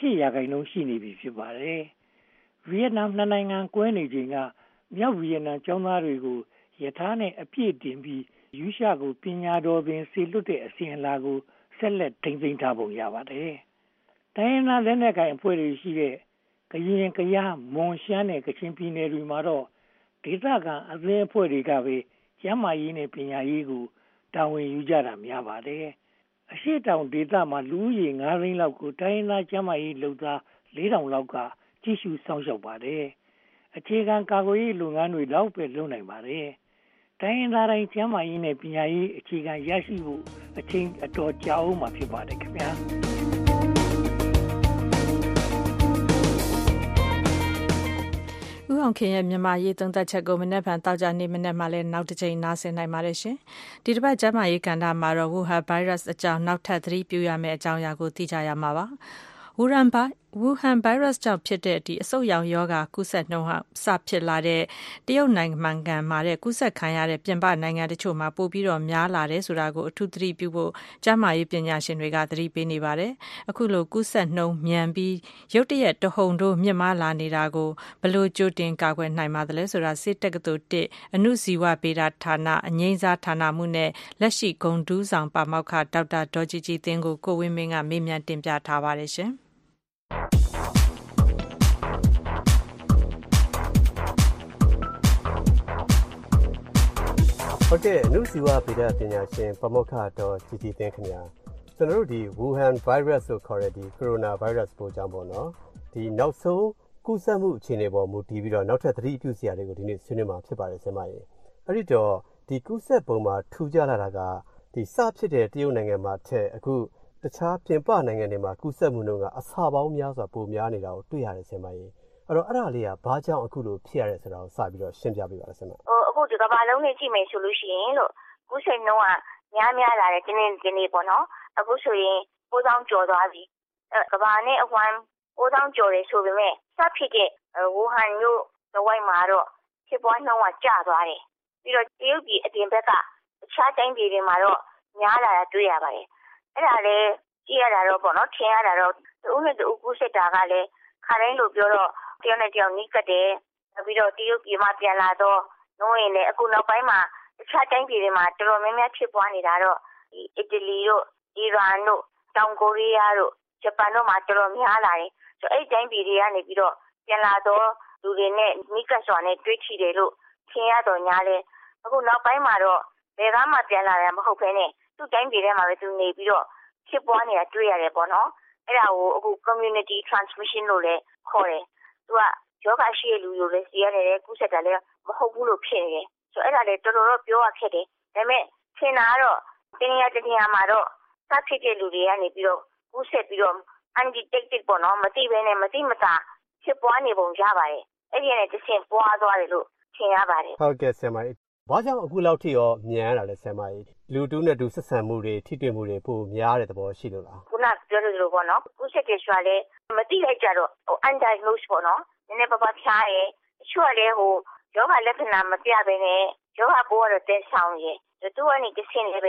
8% ရှိနေပြီဖြစ်ပါတယ်။ဗီယက်နမ်နှစ်နိုင်ငံကွဲနေချိန်ကမြောက်ဗီယက်နမ်ကျောင်းသားတွေကိုယထာနဲ့အပြည့်တင်ပြီးယူရှာကိုပညာတော်ပင်စေလွတ်တဲ့အစဉ်အလာကိုဆက်လက်ထိန်းသိမ်းထားပုံရပါတယ်။တိုင်းရင်းသားလက်နက်ကိုင်အဖွဲ့တွေရှိတဲ့ကရင်ကယားမွန်ရှမ်းနဲ့ကချင်ပြည်နယ်တွေမှာတော့ဒေသခံအသင်းအဖွဲ့တွေကပဲကျန်းမာရေးနဲ့ပညာရေးကိုတာဝန်ယူကြတာများပါတယ်။အရှိတောင်ဒေသမှာလူဦးရေ9 သိန်းလောက်ကိုတိုင်းရင်းသားကျန်းမာရေးလုပ်သား4,000 လောက်ကကြီးစုစောင့်ရှောက်ပါတယ်။အခြေခံကာကွယ်ရေးလုပ်ငန်းတွေလောက်ပဲလုပ်နိုင်ပါတယ်။တိုင်းရင်းသားတိုင်းကျန်းမာရေးနဲ့ပညာရေးအခြေခံရရှိဖို့အချိန်အတော်ကြာအောင်မှာဖြစ်ပါတယ်ခင်ဗျာ။ဦးအောင်ခင်ရဲ့မြန်မာရေးသုံးသပ်ချက်ကိုမနေ့ကတောက်ကြနေ့မနေ့မှလည်းနောက်တစ်ချိန်နားဆင်နိုင်ပါတယ်ရှင်။ဒီတစ်ပတ်ကျန်းမာရေးကဏ္ဍမှာတော့ဝူဟန်ဗိုင်းရပ်စ်အကြောင်းနောက်ထပ်သတိပြုရမယ့်အကြောင်းအရာကိုသိကြရမှာပါ။ဝူဟန်ဗိုင်းရပ်စ်ကြောင့်ဖြစ်တဲ့အဆုတ်ရောင်ရောဂါကူးစက်နှုန်းဟာစဖြစ်လာတဲ့တရုတ်နိုင်ငံမှာကူးစက်ခံရတဲ့ပြင်ပနိုင်ငံတချို့မှာပိုပြီးတော့များလာတယ်ဆိုတာကိုအထူးသတိပြုဖို့ကျန်းမာရေးပညာရှင်တွေကသတိပေးနေပါတယ်။အခုလိုကူးစက်နှုန်းမြန်ပြီးရုတ်တရက်တဟုန်ထိုးမြင့်မားလာနေတာကိုဘယ်လိုကြိုတင်ကာကွယ်နိုင်ပါသလဲဆိုတာစစ်တက္ကသိုလ်1အနုဇီဝဗေဒဌာနအငြိမ်းစားဌာနမှုနဲ့လက်ရှိဂုဏ်ထူးဆောင်ပါမောက္ခဒေါက်တာဒေါ်ကြည်ကြည်သင်းကိုကိုဝင်းမင်းကမေးမြန်းတင်ပြထားပါတယ်ရှင်။ဟုတ်ကဲ့အနုဇီဝဗေဒပညာရှင်ပါမောက္ခတော်ကြည်ကြည်သင်းခင်ဗျာကျွန်တော်တို့ဒီဝူဟန်ဗိုင်းရပ်စ်ကိုခေါ်တဲ့ဒီကိုရိုနာဗိုင်းရပ်စ်ပိုးကြောင့်ပေါ့နော်ဒီနောက်ဆုံးကူးစက်မှုအခြေအနေပေါ်မူတည်ပြီးတော့နောက်ထပ်သတိပြုစရာတွေကိုဒီနေ့ဆွေးနွေးမှာဖြစ်ပါတယ်ဆင်မရေအဲ့ဒီတော့ဒီကူးစက်ပုံမှာထူးခြားလာတာကဒီစဖြစ်တဲ့တရုတ်နိုင်ငံမှာထက်အခုတခြားပြင်ပနိုင်ငံတွေမှာကူးစက်မှုနှုန်းကအဆပေါင်းများစွာပိုများနေတာကိုတွေ့ရတယ်ဆင်မရေအဲ့တော့အဲ့ဒါလေးကဘာကြောင့်အခုလိုဖြစ်ရလဲဆိုတာကိုစပြီးတော့ရှင်းပြပေးပါရစေဆင်မအခုဒီကဘာလုံးနဲ့ကြည့်မယ်ဆိုလို့ရှိရင်လို့ကူးစက်နှုန်းကများလာတယ်ဒီနေ့ပေါ့နော်အခုဆိုရင်9000ကျော်သွားပြီကဘာနဲ့အဝမ်း9000ကျော်တယ်ဆိုပေမဲ့စဖြစ်တဲ့ဝူဟန်မြို့တဝိုက်မှာတော့ဖြစ်ပွားနှုန်းကကျသွားတယ်ပြီးတော့တရုတ်ပြည်အပြင်ဘက်ကတခြားတိုင်းပြည်တွေမှာတော့များလာတာတွေ့ရပါတယ်အဲ့ဒါလည်းကြည့်ရတာတော့ပေါ့နော်ထင်ရတာတော့တူနဲ့တူကူးစက်တာကလည်းခါတိုင်းလိုပြောတော့တယောက်နဲ့တယောက်နီးကပ်တယ်ပြီးတော့တရုတ်ပြည်မှာပြန်လာတော့နှုန်းရင်လည်းအခုနောက်ပိုင်းမှာတခြားတိုင်းပြည်တွေမှာတော်တော်များများဖြစ်ပွားနေတာတော့ဒီအီတလီတို့အီရန်တို့တောင်ကိုရီးယားတို့ဂျပန်တို့မှာတော်တော်များလာတယ်ဆိုအဲ့တိုင်းပြည်တွေကနေပြီးတော့ပြန်လာတော့လူတွေနဲ့နီးကပ်စွာနဲ့တွေ့ထိတယ်လို့ထင်ရတော့ညာလဲအခုနောက်ပိုင်းမှာတော့ဘယ်ကမှပြန်လာတာမဟုတ်ဘဲနဲ့သူ့တိုင်းပြည်ထဲမှာပဲသူနေပြီးတော့ဖြစ်ပွားနေတာတွေ့ရတယ်ပေါ့နော်အဲ့ဒါကိုအခု community transmission လို့လည်းခေါ်တယ်သူကယောဂရှိတဲ့လူတွေလည်းစီးရတယ်ကူးစက်တာလည်းမဟုတ်ဘူးလို့ဖြစ်နေတယ်ဆိုအဲ့ဒါလည်းတော်တော်ပြောရခက်တယ်ဒါပေမဲ့ထင်တာကတော့တနည်းမှာတော့စဖြစ်တဲ့လူတွေကနေပြီးတော့ကူးစက်ပြီးတော့ undetected ပေါ့နော်မသိဘဲနဲ့မသိမသာဖြစ်ပွားနေပုံရပါတယ်အဲ့ဒီနဲ့တစ်ဆင့်ပွားသွားတယ်လို့ထင်ရပါတယ်ဟုတ်ကဲ့ဆရာမကြီးဘာကြောင့်အခုလောက်ထိရောမြန်လာလဲဆရာမကြီးလူတူးနဲ့တူဆက်ဆံမှုတွေထိတွေ့မှုတွေပိုများတဲ့သဘောရှိလို့လားခုနပြောလို့ပေါ့နော်ကူးစက်တယ်ဆိုတာလည်းမသိလိုက်ကြတော့undiagnosed ပေါ့နော်နည်းနည်းပါးပါးဖြားရဲတချို့ကလည်းယောဂလက္ခဏာမပြဘဲနဲ့ယောဂပိုးကတော့တဲဆောင်ရဲသူကနေတစ်ဆင့်လည်းပဲ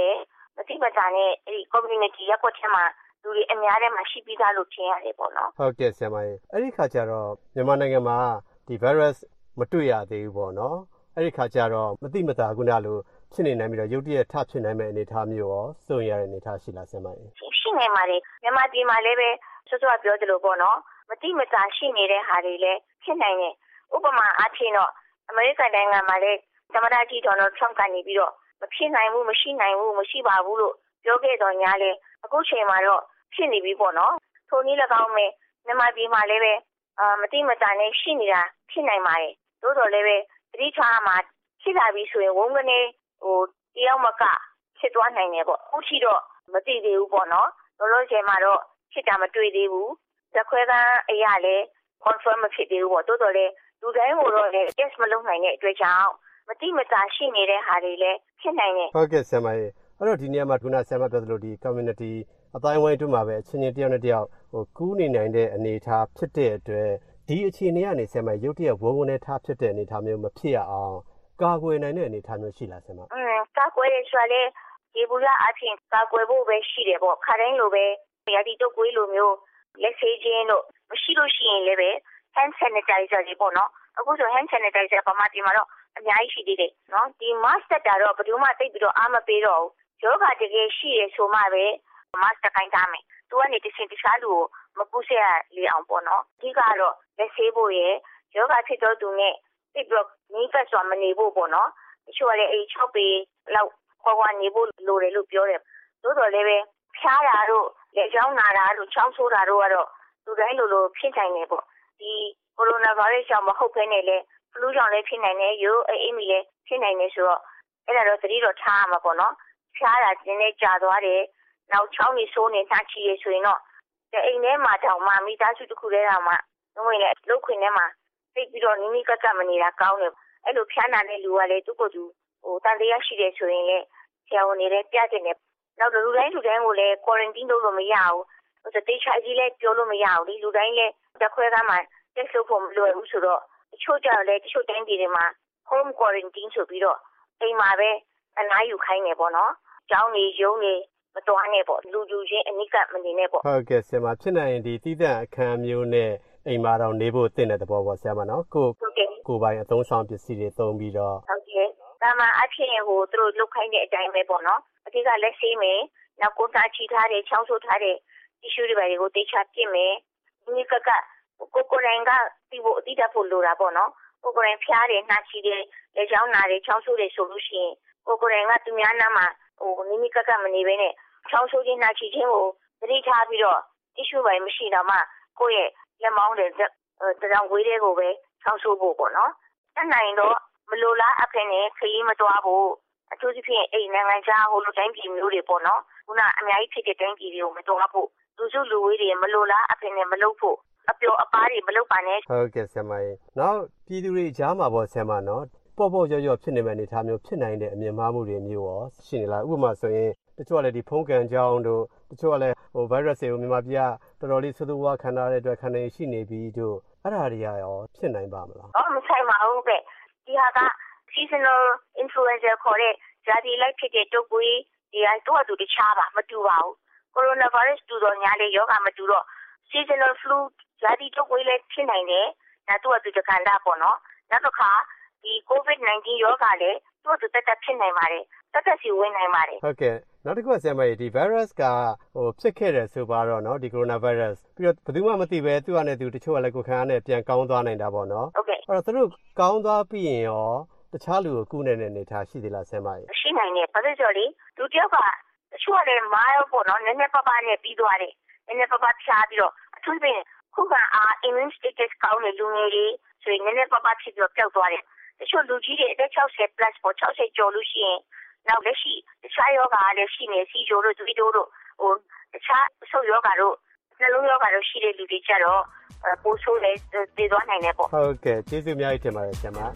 မတိမတာနဲ့အဲ့ဒီ community ရပ်ကွက်ထဲမှာလူတွေအများထဲမှာရှိပြီးသားလို့ထင်ရတယ်ပေါ့နော်ဟုတ်ကဲ့ဆရာမကြီးအဲ့ဒီခါကျတော့မြန်မာနိုင်ငံမှာဒီ virus မတွေ့ရသေးဘူးပေါ့နော်အဲ့ဒီခါကျတော့မတိမတာခုနလိုဖြစ်နေနိုင်ပြီးတော့ရုတ်တရက်ထဖြစ်နိုင်မယ့်အနေအထားမျိုးရောစုံရတဲ့အနေအထားရှိလားဆရာမကြီးရှိနေပါလေမြန်မာပြည်မှာလည်းပဲစောစောပြောသလိုပေါ့နော်မတိမတာရှိနေတဲ့ဟာတွေလည်းဖြစ်နိုင်တယ်ဥပမာအားဖြင့်တော့အမေရိကန်နိုင်ငံမှာလည်းသမ္မတကြီးဒေါ်နယ်ထရမ့်ကနေပြီးတော့မဖြစ်နိုင်ဘူးမရှိနိုင်ဘူးမရှိပါဘူးလို့ပြောခဲ့တော့ညာလေအခုချိန်မှာတော့ဖြစ်နေပြီပေါ့နော်ထိုနည်း၎င်းမဲ့မြန်မာပြည်မှာလည်းပဲမတိမတာနဲ့ရှိနေတာဖြစ်နိုင်ပါတယ်သို့တော်လည်းပဲသတိထားမှာဖြစ်လာပြီဆိုရင်ဝုန်းကနေတယောက်မကဖြစ်သွားနိုင်တယ်ပေါ့အခုထိတော့မသိသေးဘူးပေါ့နော်လောလောဆယ်မှာတော့ဖြစ်တာမတွေ့သေးဘူးဇခွဲကအရာလည်း confirm မဖြစ်သေးဘူးပေါ့တိုးတော်လည်းလူတိုင်းကိုတော့လည်း test မလုပ်နိုင်တဲ့အတွက်ကြောင့်မတိမတာရှိနေတဲ့ဟာတွေလည်းဖြစ်နိုင်တယ်ဟုတ်ကဲ့ဆရာမကြီးအဲ့တော့ဒီနေရာမှာခုနဆရာမပြောသလိုဒီ community အတိုင်းဝိုင်းတို့မှာပဲအချင်းချင်းတယောက်နဲ့တယောက်ကူးနေနိုင်တဲ့အနေအထားဖြစ်တဲ့အတွက်ဒီအခြေအနေကနေဆရာမရုတ်တရက်ဝုန်းဝုန်းနဲ့ထားဖြစ်တဲ့အနေအထားမျိုးမဖြစ်ရအောင်ကာကွယ်နိုင်တဲ့အနေအထားမျိုးရှိလားဆရာမကာကွယ်ရဆိုလေဒီဘူလာအပြင်ကာကွယ်ဖို့ပဲရှိတယ်ပေါ့ခါတိုင်းလိုပဲရာဒီတော့ကိုယ်လိုမျိုးလက်ဆေးခြင်းတို့မရှိလို့ရှိရင်လည်းပဲ hand sanitizer တွေပေါ့နော်အခုဆို hand sanitizer ပမာဒီမှာတော့အများကြီးရှိသေးတယ်နော်ဒီ mask တက်တာတော့ဘယ်သူမှတိတ်ပြီးတော့အားမပေးတော့ဘူးယောဂတကယ်ရှိရဆိုမှပဲ mask တက်ခိုင်းထားမယ်သူကနေတစင်တခြားလူကိုမကူးဆက်ရလေအောင်ပေါ့နော်အဓိကတော့လက်ဆေးဖို့ရယ်ယောဂဖြစ်တော့သူနဲ့တိတ်ပြီးတော့နီးကပ်စွာမနေဖို့ပေါ့နော်တချို့ကလည်း6ပေလောက်ခွာနေဖို့လိုတယ်လို့ပြောတယ်သို့တော်လည်းပဲဖျားတာတို့လက်ချောင်းနာတာတို့ချောင်းဆိုးတာတို့ကတော့လူတိုင်းလိုဖြစ်နိုင်တယ်ပေါ့ဒီကိုရိုနာဗိုင်းရပ်စ်ကြောင့်မဟုတ်ဘဲနဲ့လည်းဖလူးကြောင့်လည်းဖြစ်နိုင်တယ်ရိုးအိမ်မီလည်းဖြစ်နိုင်တယ်ဆိုတော့အဲ့ဒါတော့သတိတော့ထားရမှာပေါ့နော်ဖျားတာနည်းနည်းကြာသွားတယ်နောက်ချောင်းနေဆိုးနေနှာချီရဆိုရင်တော့အိမ်ထဲမှာတောင်မှမိသားစုတစ်ခုတည်းတောင်မှလုံးဝလည်းလုတ်ခွင်ထဲမှာသိပြီးတော့နီးနီးကပ်ကပ်မနေတာကောင်းတယ်အဲ့လိုဖျားနာတဲ့လူကလည်းသူ့ကိုယ်သူတန်တရားရှိတယ်ဆိုရင်လည်းဆရာဝန်တွေလည်းပြတင်တယ်နောက်လူတိုင်းကိုလည်း quarantine လုပ်လို့မရဘူးဟိုတေချာကြီးလည်းပြောလို့မရဘူးဒီလူတိုင်းလည်းတစ်ခွဲကမှ test လုပ်ဖို့မလွယ်ဘူးဆိုတော့တချို့ကြတော့လည်းတချို့တိုင်းပြည်တွေမှာ home quarantine ဆိုပြီးတော့အိမ်မှာပဲအနားယူခိုင်းနေပေါ့နော်ကျောင်းနေရုံးနေမတော်နဲ့ပေါ့လူချင်းအနိကမနေနဲ့ပေါ့ဟုတ်ကဲ့ဆရာမဖြစ်နိုင်ရင်ဒီတည်တဲ့အခန်းမျိုးနဲ့အိမ်မှာတော့နေဖို့တင်တဲ့သဘောပေါ့ဆရာမနော်ကိုပိုင်အသုံးဆောင်ပစ္စည်းတွေသုံးပြီးတော့ဟုတ်ကဲ့ဒါမှအဖြစ်ရင်သူတို့လုတ်ခိုင်းတဲ့အတိုင်းပဲပေါ့နော်အဓိကလက်ဆေးမယ်နောက်ကိုစားချီထားတယ်ချောင်းဆိုးထားတယ်တီရှူတွေတွေကိုတေချာပြစ်မယ်ဒီကကိုရိုင်းကပြီးဖို့အတိတ်ဖို့လိုတာပေါ့နော်ကိုရိုင်းဖျားတယ်နှာချီတယ်လက်ချောင်းနာတယ်ချောင်းဆိုးတယ်ဆိုလို့ရှိရင်ကိုရိုင်းကသူများနားမှာနီးနီးကပ်ကပ်မနေဘဲနဲ့ချောင်းဆိုးခြင်းနှာချီခြင်းကိုသတိထားပြီးတော့တီရှူပိုင်းမရှိတော့မှကိုယ့်ရဲ့လက်မောင်းတွေတောင်ဝေးတဲ့ကိုပဲချောင်းဆိုးဖို့ပေါ့နော်တက်နိုင်တော့မလိုလားအဖေနဲ့ခရီးမသွားဖို့အထူးသဖြင့်အိမ်နိုင်ငံခြားဟိုလိုတိုင်းပြည်မျိုးတွေပေါ့နော်ခုနအများကြီးဖြစ်တဲ့တိုင်းပြည်တွေကိုမသွားဖို့လူစုလူဝေးတွေမလိုလားအဖေနဲ့မလုပ်ဖို့အပျော်အပါးတွေမလုပ်ပါနဲ့ဟုတ်ကဲ့ဆရာမကြီးနောက်ပြည်သူတွေကြားမှာပေါ့ဆရာမနော်ပေါ့ရော့ဖြစ်နေမယ့်အနေအထားမျိုးဖြစ်နိုင်တဲ့အမြင်မှားမှုတွေမျိုးရောရှိနေလားဥပမာဆိုရင်တချို့ကလည်းဒီဖုန်းကန်ကြောင်းတို့တချို့ကလည်းဗိုင်းရပ်စ်တွေကိုမြန်မာပြည်ကတော်တော်လေးဆိုးဆိုးဝါးခံထားတဲ့အတွက်ခံနေရှိနေပြီးတို့အဲ့ဒါတွေကရောဖြစ်နိုင်ပါမလားမဆိုင်ပါဘူးပဲဒီဟာက seasonal influenza ခေါ်တဲ့ဇာတိလိုက်ဖြစ်တဲ့တုပ်ကွေးဒီဟာတို့တခြားပါမတူပါဘူးကိုရိုနာဗိုင်းရပ်စ်တူတော့ညာလေယောဂမတူတော့ seasonal flu ဇာတိတုပ်ကွေးလည်းဖြစ်နိုင်တယ်ဒါသူတကန္တာပေါ့နော်နောက်တစ်ခါဒီ COVID-19 ယောဂလည်းသူတက်ဖြစ်နိုင်ပါတယ်တက်စီဝင်နိုင်ပါတယ်ဟုတ်ကဲ့နောက်တစ်ခုဆရာမကြီးဒီ virus ကဖြစ်ခဲ့တယ်ဆိုပါတော့เนาะဒီ coronavirus ပြီးတော့ဘယ်သူမှမသိပဲသူ့အနေနဲ့သူတချို့ကလည်းကိုခံရနဲ့ပြန်ကောင်းသွားနိုင်တာပေါ့เนาะဟုတ်ကဲ့အဲ့တော့သူတို့ကောင်းသွားပြီးရင်ရောတခြားလူကိုကူးနေတဲ့အနေထားရှိသေးလားဆရာမကြီးရှိနိုင်တယ်ဘာလို့ဆိုလေသူတယောက်ကတချို့ကလည်းမာရောပေါ့เนาะနည်းနည်းပါးပါးနဲ့ပြီးသွားတယ်နည်းနည်းပါးပါးဖြားပြီးတော့အထူးသဖြင့်ခုကimmune status ကောင်းတဲ့လူငယ်တွေဆိုရင်နည်းနည်းပါးပါးဖြစ်ပြီးတော့ပျောက်သွားတယ်တချို့လူကြီးတွေအသက်60 plus ပေါ့60ကျော်လို့ရှိရင်နောက်လက်ရှိတခြားယောဂါလည်းရှိနေစီဂျိုတို့သွေးတိုးတို့တခြားဆုပ်ယောဂါတို့နှလုံးယောဂါတို့ရှိတဲ့လူတွေကြတော့ပိုဆိုးလေတည်သွားနိုင်တယ်ပေါ့ဟုတ်ကဲ့ကျေးဇူးအများကြီးတင်ပါတယ်ဆရာမ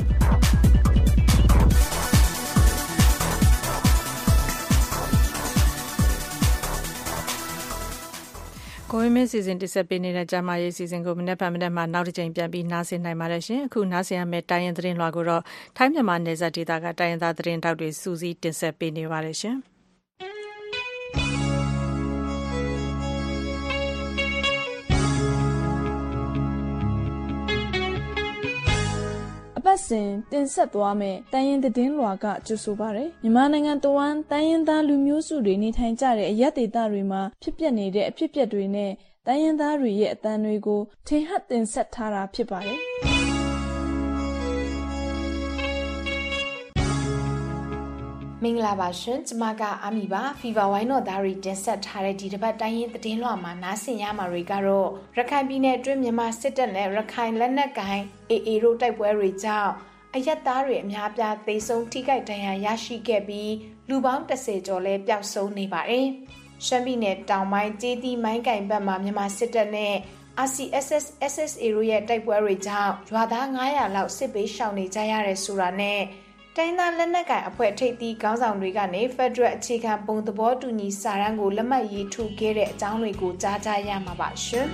ကိုဝင်းမင်းစီစဉ်တင်ဆက်ပေးနေတဲ့ကျမရေးစီစဉ်ကိုမနေ့ကမှနောက်တစ်ကြိမ်ပြန်ပြီးနားဆင်နိုင်ပါတယ်ရှင်အခုနားဆင်ရမယ့်တိုင်းရင်သတင်းလွှာကိုတော့ထိုင်းမြန်မာနယ်စပ်ဒေသကတိုင်းရင်သားသတင်းတောက်တွေစူးစီးတင်ဆက်ပေးနေပါတယ်ရှင်ပတ်စဉ်တင်ဆက်သွားမယ့်တိုင်းရင်းသတင်းလွှာကကြိုဆိုပါရယ်မြန်မာနိုင်ငံတဝန်းတိုင်းရင်းသားလူမျိုးစုတွေနေထိုင်ကြတဲ့အရပ်ဒေသတွေမှာဖြစ်ပျက်နေတဲ့အဖြစ်အပျက်တွေနဲ့တိုင်းရင်းသားတွေရဲ့အသံတွေကိုထင်ဟပ်တင်ဆက်ထားတာဖြစ်ပါတယ်မင်္ဂလာပါရှင်ကျမကအာမီပါဖီဗာဝိုင်းတော်သားတွေတင်ဆက်ထားတဲ့ဒီတစ်ပတ်တိုင်းရင်းသတင်းလွှာမှာနားဆင်ရမှာတွေကတော့ရခိုင်ပြည်နယ်အတွင်းမြန်မာစစ်တပ်နဲ့ရခိုင်လက်နက်ကိုင် AA တို့တိုက်ပွဲတွေကြောင့်အရက်သားတွေအများပြားသေဆုံးထိခိုက်ဒဏ်ရာရရှိခဲ့ပြီးလူပေါင်း10ကျော်လဲပျောက်ဆုံးနေပါတယ်ရှမ်းပြည်နယ်တောင်ပိုင်းကျေးသီးမိုင်းကင်ဘက်မှာမြန်မာစစ်တပ်နဲ့ RCSS SSA တို့ရဲ့တိုက်ပွဲတွေကြောင့်ရွာသား900လောက်စစ်ပေးရှောင်နေကြရတယ်ဆိုတာနဲ့တိုင်းသားလက်နက်ကိုင်အဖွဲ့ထိပ်သီးခေါင်းဆောင်တွေကနေ Federal အခြေခံပုံသဘောတူညီစာတမ်းကိုလက်မှတ်ရေးထိုးခဲ့တဲ့အကြောင်းတွေကိုကြားကြရမှာပါရှင်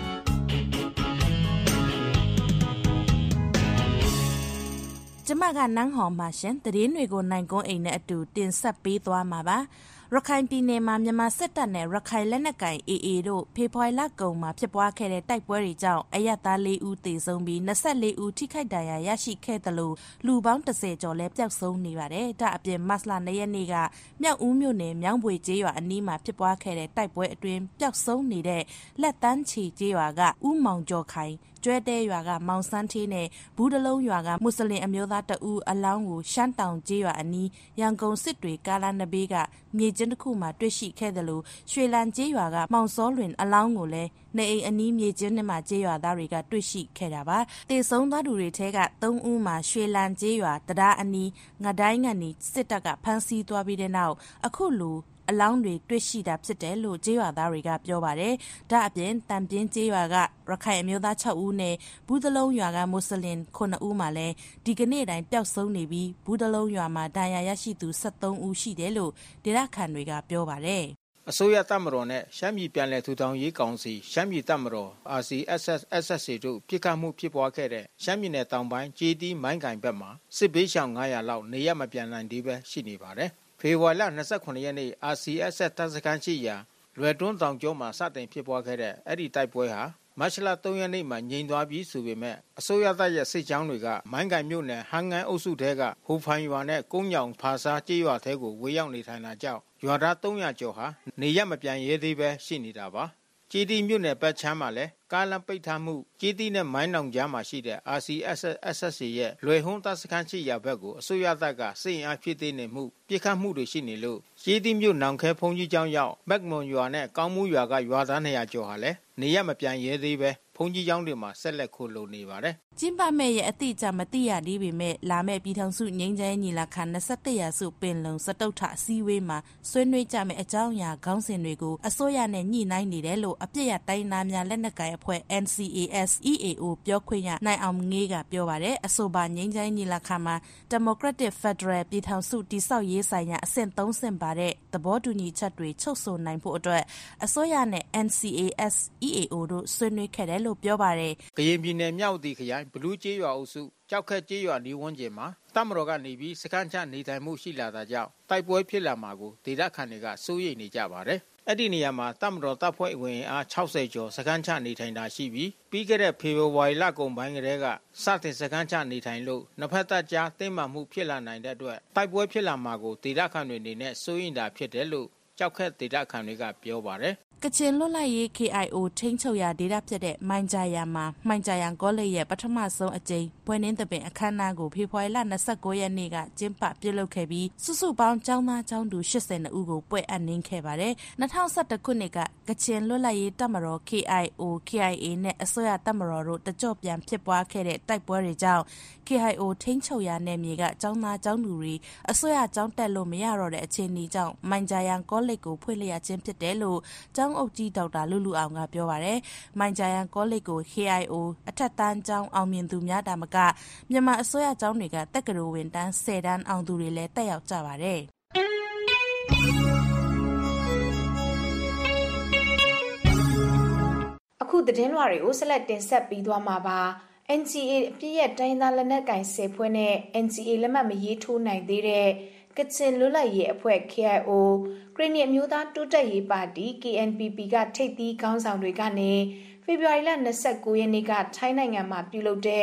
။ကျမကနန်းဟော်ပါရှင်သတင်းတွေကိုနိုင်ကုန်းအိမ်နဲ့အတူတင်ဆက်ပေးသွားမှာပါ။ရခိုင်ပြည်နယ်မှာမြန်မာစစ်တပ်နဲ့ရခိုင်လက်နက်ကိုင် AA တို့ဖေဖော်ဝါရီလကုန်မှာဖြစ်ပွားခဲ့တဲ့တိုက်ပွဲတွေကြောင့်အရပ်သား4ဦးသေဆုံးပြီး24ဦးထိခိုက်ဒဏ်ရာရရှိခဲ့တယ်လို့လူပေါင်း10ကျော်လည်းပျောက်ဆုံးနေပါတယ်။ဒါအပြင်မတ်လ2ရက်နေ့ကမြောက်ဦးမြို့နယ်မြောင်းဘွေကျေးရွာအနီးမှာဖြစ်ပွားခဲ့တဲ့တိုက်ပွဲအတွင်းပျောက်ဆုံးနေတဲ့လက်တန်းချီကျေးရွာကဦးမောင်ကျော်ခိုင်ကျွဲတဲရွာကမောင်စန်းသေးနဲ့ဘူးတလုံးရွာကမွတ်စလင်အမျိုးသားတဦးအလောင်းကိုရှမ်းတောင်ကျေးရွာအနီးရန်ကုန်စစ်တွေကားလမ်းနဘေးကမြေကျင်းတစ်ခုမှာတွေ့ရှိခဲ့တယ်လို့ရွှေလန်းကျေးရွာကမောင်စောလွင်အလောင်းကိုလည်းနေအိမ်အနီးမြေကျင်းထဲမှာကျေးရွာသားတွေကတွေ့ရှိခဲ့တာပါတေဆုံးသွားသူတွေထဲက3ဦးမှာရွှေလန်းကျေးရွာတရားအနီးငတိုင်းကနေစစ်တပ်ကဖမ်းဆီးသွားပြီးတဲ့နောက်အခုလူအလောင်းတွေတွေ့ရှိတာဖြစ်တယ်လို့ကျေးရွာသားတွေကပြောပါတယ်။ဒါအပြင်တန်ပြင်းကျေးရွာကရခိုင်အမျိုးသား6ဦးနဲ့ဘူးတလုံးရွာကမွတ်စလင်9ဦးမှလည်းဒီကနေ့တိုင်းပျောက်ဆုံးနေပြီးဘူးတလုံးရွာမှာဒဏ်ရာရရှိသူ73ဦးရှိတယ်လို့ဒေသခံတွေကပြောပါတယ်။အစိုးရတပ်မတော်နဲ့ရှမ်းပြည်ပြည်နယ်ထူထောင်ရေးကောင်စီရှမ်းပြည်တပ်မတော် RCSS SSA တို့ပြစ်ခတ်မှုဖြစ်ပွားခဲ့တဲ့ရှမ်းပြည်နယ်တောင်ပိုင်းကျေးသီးမိုင်းကင်ဘက်မှာစစ်ဘေးရှောင်900လောက်နေရမပြန်နိုင်သေးပဲရှိနေပါတယ်။ဖေဖော်ဝါရီလ29ရက်နေ့ RCSS တပ်စခန်းရှိရာလွယ်တွန်းတောင်ကျောမှာစတင်ဖြစ်ပွားခဲ့တဲ့အဲ့ဒီတိုက်ပွဲဟာမတ်လ3ရက်နေ့မှာငြိမ်သွားပြီးဆိုပေမဲ့အစိုးရတပ်ရဲ့စစ်ကြောင်းတွေကမိုင်းကင်မြို့နယ်ဟန်ငန်းအုပ်စုထဲကဟိုဖိုင်ရွာနဲ့ကုန်းညောင်ဖာစာကျေးရွာထဲကိုဝေရောက်နေထိုင်တာကြောင့်ရွာသား300ကျော်ဟာနေရမပြန်ရဲသေးပဲရှိနေတာပါကျေးသီးမြို့နယ်ပတ်ချမ်းမှာလည်းကားလမ်းပိတ်ထားမှုကျေးသီးနဲ့မိုင်းနောင်ကြားမှာရှိတဲ့ RCSS SSA ရဲ့လွယ်ဟုန်းတပ်စခန်းရှိရာဘက်ကိုအစိုးရတပ်ကစစ်အင်အားဖြည့်တင်းနေမှုပြစ်ခတ်မှုတွေရှိနေလို့ကျေးသီးမြို့နောင်ခဲဖုန်ကြီးကျောင်းရောက်မက်မွန်ရွာနဲ့ကောင်းမှုရွာကရွာသား200ကျော်ဟာလည်းနေရမပြန်ရဲသေးပဲဖုန်ကြီးကျောင်းတွေမှာဆက်လက်ခိုလုံနေပါတယ်ကျင်းပမဲ့ရဲ့အတိအကျမသိရသေးပေမဲ့လာမဲ့ပြည်ထောင်စုငြိမ်းချမ်းရေးညီလာခံ27ရာစုပင်လုံစတုတ္ထအစည်းအဝေးမှာဆွေးနွေးကြမယ့်အကြောင်းအရာခေါင်းစဉ်တွေကိုအစိုးရနဲ့ညှိနှိုင်းနေတယ်လို့အပြစ်ရတိုင်းသားများလက်နက်ကိုင်အဖွဲ့ NCAS EAO ပြောခွင့်ရနိုင်အောင်ငေးကပြောပါတယ်အဆိုပါငြိမ်းချမ်းရေးညီလာခံမှာ Democratic Federal ပြည်ထောင်စုတည်ဆောက်ရေးဆိုင်ရာအဆင့်3ဆင့်ပါတဲ့သဘောတူညီချက်တွေချုပ်ဆိုနိုင်ဖို့အတွက်အစိုးရနဲ့ NCAS EAO တို့ဆွေးနွေးခဲ့တယ်လို့ပြောပါတယ်ကရင်ပြည်နယ်မြောက်ဦးခရိုင်ဘလူးကျေးရွာအုပ်စုကြောက်ခက်ကျေးရွာနီးဝန်းကျင်မှာတပ်မတော်ကနေပြီးစခန်းချနေထိုင်မှုရှိလာတာကြောင့်တိုက်ပွဲဖြစ်လာမှာကိုဒေသခံတွေကစိုးရိမ်နေကြပါတယ်။အဲ့ဒီနေရာမှာတပ်မတော်တပ်ဖွဲ့ဝင်အား60ကျော်စခန်းချနေထိုင်တာရှိပြီးခဲ့တဲ့ဖေဖော်ဝါရီလကုန်ပိုင်းကတည်းကစတင်စခန်းချနေထိုင်လို့နှစ်ဖက်တပ်ကြားတင်းမာမှုဖြစ်လာနိုင်တဲ့အတွက်တိုက်ပွဲဖြစ်လာမှာကိုဒေသခံတွေအနေနဲ့စိုးရိမ်တာဖြစ်တယ်လို့ကြောက်ခက်ဒေသခံတွေကပြောပါတယ်။ကချင်လွတ်လပ်ရေး KIO ထိန်းချုပ်ရာဒေသဖြစ်တဲ့မိုင်ဂျာယန်မှာမိုင်ဂျာယန်ကောလိပ်ရဲ့ပထမဆုံးအကြိမ်ပွဲနှင်းသဘင်အခမ်းအနားကိုဖေဖော်ဝါရီလ29ရက်နေ့ကကျင်းပပြုလုပ်ခဲ့ပြီးစုစုပေါင်းကျောင်းသားကျောင်းသူ82ဦးကိုပွဲအပ်နှင်းခဲ့ပါတယ်။2011ခုနှစ်ကကချင်လွတ်လပ်ရေးတပ်မတော် KIO KIA နဲ့အစိုးရတပ်မတော်တို့တကြော့ပြန်ဖြစ်ပွားခဲ့တဲ့တိုက်ပွဲတွေကြောင့် KIO ထိန်းချုပ်ရာနယ်မြေကကျောင်းသားကျောင်းသူတွေအစိုးရကျောင်းတက်လို့မရတော့တဲ့အခြေအနေကြောင့်မိုင်ဂျာယန်ကောလိပ်ကိုဖွင့်လှစ်ရခြင်းဖြစ်တယ်လို့ကျောင်းအုပ်ကြီးဒေါက်တာလူလူအောင်ကပြောပါတယ်။မိုင်ဂျာယန်ကောလိပ်ကို KIO အထက်တန်းကျောင်းအောင်မြင်သူများတာမကမြန်မာအစိုးရကျောင်းတွေကတက္ကသိုလ်ဝင်တန်း10တန်းအောင်သူတွေလည်းတက်ရောက်ကြပါတယ်။အခုသတင်းလွှာတွေကိုဆက်လက်တင်ဆက်ပြီးသွားမှာပါ။ NCA အပြည့်ရဲ့တိုင်းသားလက်နက်ကိုင်10ဖွဲ့နဲ့ NCA လက်မှတ်မရေးထိုးနိုင်သေးတဲ့ကချင်လွတ်လပ်ရေးအဖွဲ့ KIO ကရင်နီအမျိုးသားတိုးတက်ရေးပါတီ KNPP ကထိပ်သီးခေါင်းဆောင်တွေကနေဖေဖော်ဝါရီလ29ရက်နေ့ကထိုင်းနိုင်ငံမှာပြုလုပ်တဲ့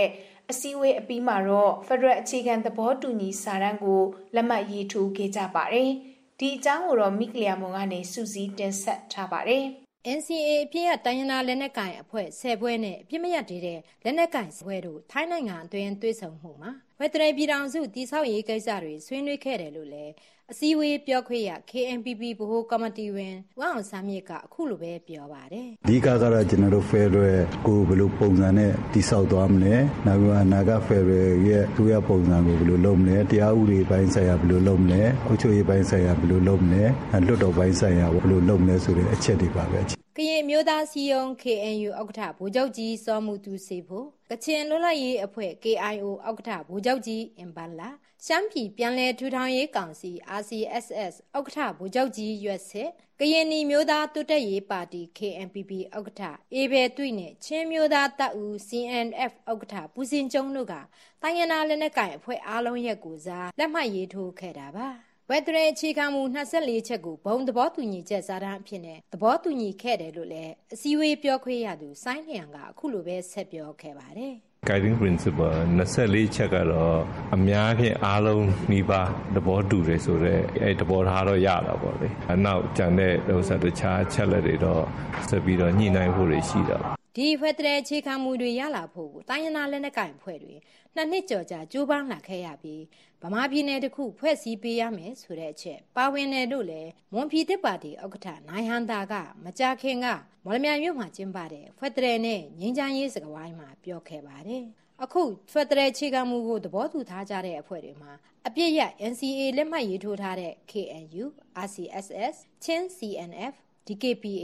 အစည်းအဝေးအပြီးမှာတော့ဖက်ဒရယ်အခြေခံသဘောတူညီစာတမ်းကိုလက်မှတ်ရေးထိုးခဲ့ကြပါတယ်။ဒီအကြောင်းကိုတော့မိကလျာမွန်ကနေစူးစီးတင်ဆက်ထားပါတယ်။ NCA အပြည့်အတိုင်းရင်းသားလက်နက်ကိုင်အဖွဲ့10ဘွဲ့နဲ့အပြည့်မရတဲ့လက်နက်ကိုင်ဘွဲ့တို့ထိုင်းနိုင်ငံအတွင်းတွေ့ဆုံမှုမှာဖက်ဒရယ်ပြည်ထောင်စုတည်ဆောက်ရေးကိစ္စတွေဆွေးနွေးခဲ့တယ်လို့လည်းအစည်းအဝေးပြောခွင့်ရ KNPP ဗဟိုကော်မတီဝင်ဝမ်အောင်ဆန်းမြစ်ကအခုလိုပဲပြောပါတယ်။ဒီကတော့ကျွန်တော်တို့ Federal ကိုဘယ်လိုပုံစံနဲ့တည်ဆောက်သွားမလဲ။နောက်ပြီးအနာဂတ် Federal ရဲ့သူရပုံစံကိုဘယ်လိုလုပ်မလဲ။တရားဥပဒေပိုင်းဆိုင်ရာဘယ်လိုလုပ်မလဲ။အုပ်ချုပ်ရေးပိုင်းဆိုင်ရာဘယ်လိုလုပ်မလဲ။လွှတ်တော်ပိုင်းဆိုင်ရာဘယ်လိုလုပ်မလဲဆိုတဲ့အချက်တွေပါပဲ။ကရင်မျိုးသားစီယုံ KNU ဥက္ကဋ္ဌဗိုလ်ချုပ်ကြီးစောမှုသူစေဖို့ကချင်လွတ်လပ်ရေးအဖွဲ့ KIO ဥက္ကဋ္ဌဗိုလ်ချုပ်ကြီးအင်ပန်လာရှမ်းပြည်ပြန်လည်ထူထောင်ရေးကောင်စီ RCSS ဥက္ကဋ္ဌဗိုလ်ချုပ်ကြီးရွက်စစ်ကရင်နီမျိုးသားတိုးတက်ရေးပါတီ KNPP ဥက္ကဋ္ဌအေဘယ်တွေ့နဲ့ချင်းမျိုးသားတပ်ဦး CNF ဥက္ကဋ္ဌပူစင်ကျုံတို့ကတိုင်းရင်းသားလက်နက်ကိုင်အဖွဲ့အားလုံးရဲ့ကိုစားလက်မှတ်ရေးထိုးခဲ့တာပါဝက်ဒရအခြေခံမှု24ချက်ကိုဘုံသဘောတူညီချက်စာတမ်းအဖြစ်နဲ့သဘောတူညီခဲ့တယ်လို့လည်းအစည်းအဝေးပြောခွင့်ရသူစိုင်းလျံကအခုလိုပဲဆက်ပြောခဲ့ပါတယ် Guiding principle 24ချက်ကတော့အများဖြင့်အားလုံးနှီးပါသဘောတူတယ်ဆိုတော့အဲသဘောထားတော့ရတာပေါ့လေ။နောက်ကျန်တဲ့တခြားချက်လက်တွေတော့ဆက်ပြီးတော့ညှိနှိုင်းဖို့ရှိတာပေါ့။ဒီဖက်ဒရယ်အခြေခံမှုတွေရလာဖို့တိုင်းရင်းသားလက်နက်ကိုင်အဖွဲ့တွေ2နှစ်ကျော်ကြာကြိုးပမ်းလာခဲ့ရပြီးဗမာပြည်နယ်တစ်ခုဖွဲ့စည်းပေးရမယ်ဆိုတဲ့အချက်ပါဝင်တယ်လို့လည်းမွန်ပြည်သက်ပါတီဥက္ကဋ္ဌနိုင်ဟန်တာကမကြာခင်ကမော်လမြိုင်မြို့မှာကျင်းပတဲ့ဖက်ဒရယ်နဲ့ငြိမ်းချမ်းရေးစကားဝိုင်းမှာပြောခဲ့ပါတယ်။အခုဖက်ဒရယ်အခြေခံမှုကိုသဘောတူထားကြတဲ့အဖွဲ့တွေမှာအပြည့်ရ NCA လက်မှတ်ရေးထိုးထားတဲ့ KNU, RCSS, Chin CNF, DKPA,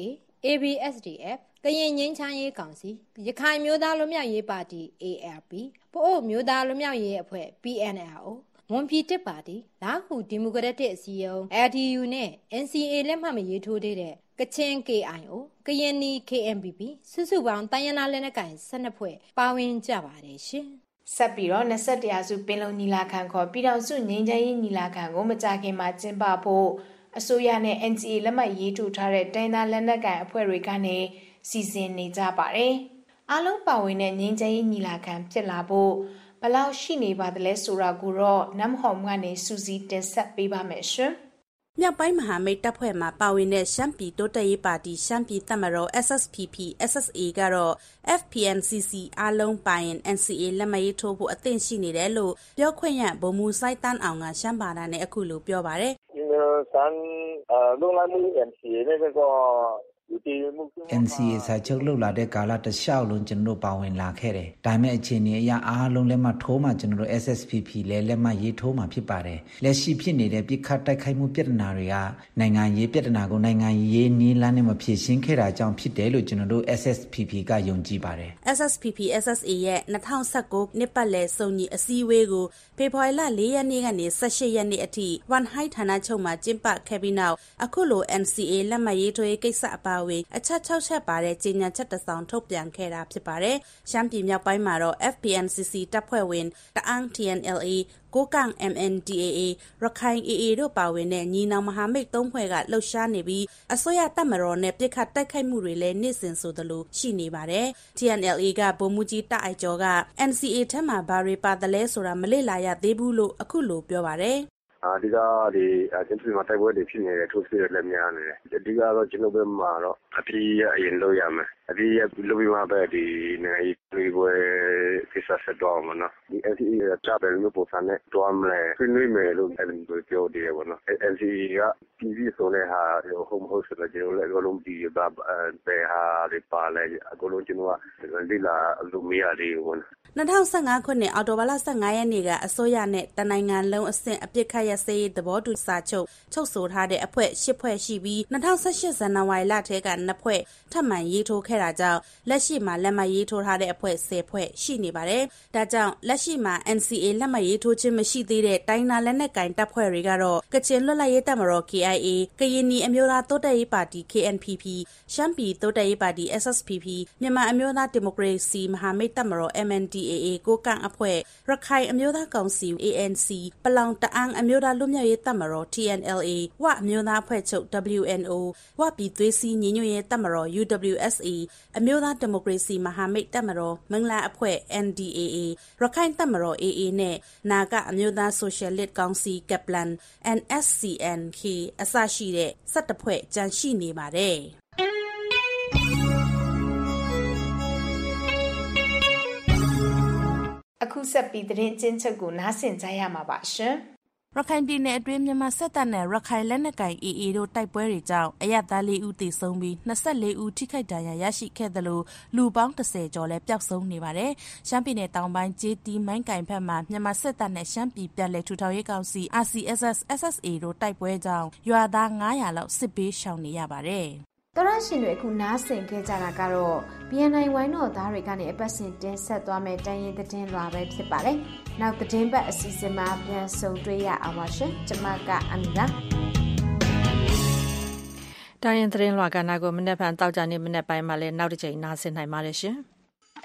ABSDF, ကရင်ငြိမ်းချမ်းရေးကောင်စီရခိုင်မျိုးသားလွတ်မြောက်ရေးပါတီ ALP ပအို့မျိုးသားလွတ်မြောက်ရေးအဖွဲ့ PNLO မွန်ပြည်တစ်ပါတီလာခုဒီမိုကရက်တစ်အစည်းအရုံး LDU နဲ့ NCA လက်မှတ်မရေးထိုးသေးတဲ့ကချင် KIO ကရင်နီ KNPP စုစုပေါင်းတိုင်းရင်းသားလက်နက်ကိုင်12ဖွဲ့ပါဝင်ကြပါတယ်ရှင်ဆက်ပြီးတော့21ရာစုပင်လုံညီလာခံခေါ်ပြည်ထောင်စုငြိမ်းချမ်းရေးညီလာခံကိုမကြာခင်မှာကျင်းပဖို့အစိုးရနဲ့ NCA လက်မှတ်ရေးထိုးထားတဲ့တိုင်းသားလက်နက်ကိုင်အဖွဲ့တွေကနေစီစဉ်နေကြပါတယ်။အားလုံးပါဝင်တဲ့ငြိမ်းချမ်းရေးညီလာခံဖြစ်လာဖို့ဘယ်လောက်ရှိနေပါသလဲဆိုတာကိုတော့နမ်ဟော်ကနေစူးစီးတင်ဆက်ပေးပါမယ်ရှင်။မြောက်ပိုင်းမဟာမိတ်တပ်ဖွဲ့မှာပါဝင်တဲ့ရှမ်းပြည်တိုးတက်ရေးပါတီရှမ်းပြည်တပ်မတော် SSPP SSA ကတော့ FPNCC အားလုံးပါရင် NCA လက်မှတ်ရေးထိုးဖို့အသင့်ရှိနေတယ်လို့ပြောခွင့်ရဗိုလ်မှူးစိုင်းတန်းအောင်ကရှမ်းဘာသာနဲ့အခုလိုပြောပါတယ်။NCA နဲ့ကတော့ NCA စာချုပ်လုပ်လာတဲ့ကာလတစ်လျှောက်လုံးကျွန်တော်တို့ပါဝင်လာခဲ့တယ်။ဒါပေမဲ့အခြေအနေအရအားလုံးလက်မှတ်ထိုးမှကျွန်တော်တို့ SSPP လည်းလက်မှတ်ရေးထိုးမှဖြစ်ပါတယ်။လက်ရှိဖြစ်နေတဲ့ပြစ်ခတ်တိုက်ခိုက်မှုပြဿနာတွေကနိုင်ငံရေးပြဿနာကိုနိုင်ငံရေးနည်းလမ်းနဲ့မဖြေရှင်းခဲ့တာကြောင့်ဖြစ်တယ်လို့ကျွန်တော်တို့ SSPP ကယုံကြည်ပါတယ်။ SSPP SSA ရဲ့2019နှစ်ပတ်လည်စုံညီအစည်းအဝေးကိုဖေဖော်ဝါရီလ4ရက်နေ့ကနေ18ရက်နေ့အထိဝန်ဟိုက်ဌာနချုပ်မှာကျင်းပခဲ့ပြီးနောက်အခုလို NCA လက်မှတ်ရေးထိုးရေးကိစ္စအပါအဝင်အချက်6ချက်ပါတဲ့ကြေညာချက်တစ်စောင်ထုတ်ပြန်ခဲ့တာဖြစ်ပါတယ်။ရှမ်းပြည်မြောက်ပိုင်းမှာတော့ FPNCC တပ်ဖွဲ့ဝင်တအန်း TNLA ကိုကန့် MNDAA ရခိုင် AA တို့ပါဝင်တဲ့ညီနောင်မဟာမိတ်3ဖွဲ့ကလှုပ်ရှားနေပြီးအစိုးရတပ်မတော်နဲ့ပြစ်ခတ်တိုက်ခိုက်မှုတွေလည်းနေ့စဉ်ဆိုသလိုရှိနေပါတယ်။ TNLA ကဗိုလ်မှူးကြီးတအိုက်ကျော်က NCA ထက်မှာဘာတွေပါသလဲဆိုတာမလေ့လာရသေးဘူးလို့အခုလိုပြောပါတယ်။ဒီကကျွန်တော်မှာတိုက်ပွဲတွေဖြစ်နေတယ်ထိုးစစ်တွေလည်းများနေတယ်အဓိကတော့ကျွန်တော်ဘက်မှာတော့အပြည့်အရင်လုပ်ရမယ်အပြည့်လုပ်ပြီးမှပဲဒီနိုင်ငံရေးတွေပွဲကိစ္စဆက်တော့မှာနော်ဒီ NCA ကတပ်တယ်လို့ပုံစံနဲ့တွားမလဲဆွေးနွေးမယ်လို့ပြောတယ်ပေါ့နော် NCA ကပြည်ဆိုတဲ့ဟာဟိုမဟုတ်ဆိုတော့ကျွန်တော်လည်းအလုံးဒီဘာပဲဟာတွေပါလဲအကုန်လုံးကျွန်တော်ကလေ့လာလို့မရသေးဘူး 2015ခုနှစ်အောက်တိုဘာလ15ရက်နေ့ကအစိုးရနဲ့တနိုင်ငံလုံးအဆင့်အပစ်ခတ်ရပ်စဲရေးသဘောတူစာချုပ်ချုပ်ဆိုထားတဲ့အဖွဲ့10ဖွဲ့ရှိပြီး2018ဇန်နဝါရီလထဲက2ဖွဲ့ထပ်မံရေးထိုးခဲ့တာကြောင့်လက်ရှိမှာလက်မှတ်ရေးထိုးထားတဲ့အဖွဲ့10ဖွဲ့ရှိနေပါတယ်။ဒါကြောင့်လက်ရှိမှာ NCA လက်မှတ်ရေးထိုးခြင်းမရှိသေးတဲ့တိုင်းနာလက်နက်ကင်တပ်ဖွဲ့တွေကတော့ကချင်လွတ်လပ်ရေးတပ်မတော် KIA KIA ကရင်နီအမျိုးသားတိုးတက်ရေးပါတီ KNPP ရှမ်းပြည်တိုးတက်ရေးပါတီ SSPP မြန်မာအမျိုးသားဒီမိုကရေစီမဟာမိတ်တပ်မတော် MNDAA ကိုကန့်အဖွဲ့ရခိုင်အမျိုးသားကောင်စီ ANC ပလောင်တအန်းအမျိုးသားလွတ်မြောက်ရေးတပ်မတော် TNLA ဝအမျိုးသားအဖွဲ့ချုပ် WNO ဝပြည်သွေးစည်းညီညွတ်ရေးတပ်မတော် UWSA အမျိုးသားဒီမိုကရေစီမဟာမိတ်တပ်မတော်မင်္ဂလာအဖွဲ့ NDAA ရခိုင်တပ်မတော် AA နဲ့နာကအမျိုးသားဆိုရှယ်လစ်ကောင်စီ Kaplan NSCN-K အစရှိတဲ့17ဖွဲ့ကြန့်ရှိနေပါတယ်အခုဆက်ပြီးသတင်းချင်းချုပ်ကိုနားဆင်ကြရမှာပါရှင်ရခိုင်ပြည်နယ်အတွင်းမြန်မာစစ်တပ်နဲ့ရခိုင်လက်နက်ကိုင် AA တို့တိုက်ပွဲတွေကြောင့်အရပ်သား4ဦးသေဆုံးပြီး24ဦးထိခိုက်ဒဏ်ရာရရှိခဲ့သလိုလူပေါင်း10ကျော်လည်းပျောက်ဆုံးနေပါတယ်။ရှမ်းပြည်နယ်တောင်ပိုင်းကျေးတီးမိုင်းကင်ဘက်မှာမြန်မာစစ်တပ်နဲ့ရှမ်းပြည်ပြည်နယ်ထူထောင်ရေးကောင်စီ RCSS SSA တို့တိုက်ပွဲကြောင့်ရွာသား900လောက်စစ်ဘေးရှောင်နေရပါတယ်။တော်ရရှင်တွေအခုနားဆင်ခဲ့ကြတာကတော့ BNI ဝိုင်းတော်သားတွေကနေအပတ်စဉ်တင်ဆက်သွားမယ့်တိုင်းရင်းသတင်းလွှာပဲဖြစ်ပါတယ်။နောက်သတင်းပတ်အစီအစဉ်မှာပြန်ဆုံတွေ့ရအောင်ပါရှင်။ကျွန်မကအမီလာတိုင်းရင်းသတင်းလွှာကဏ္ဍကိုမနေ့ကတောက်ကြနေမနေ့ပိုင်းမှာလည်းနောက်တစ်ချိန်နားဆင်နိုင်ပါတယ်ရှင်။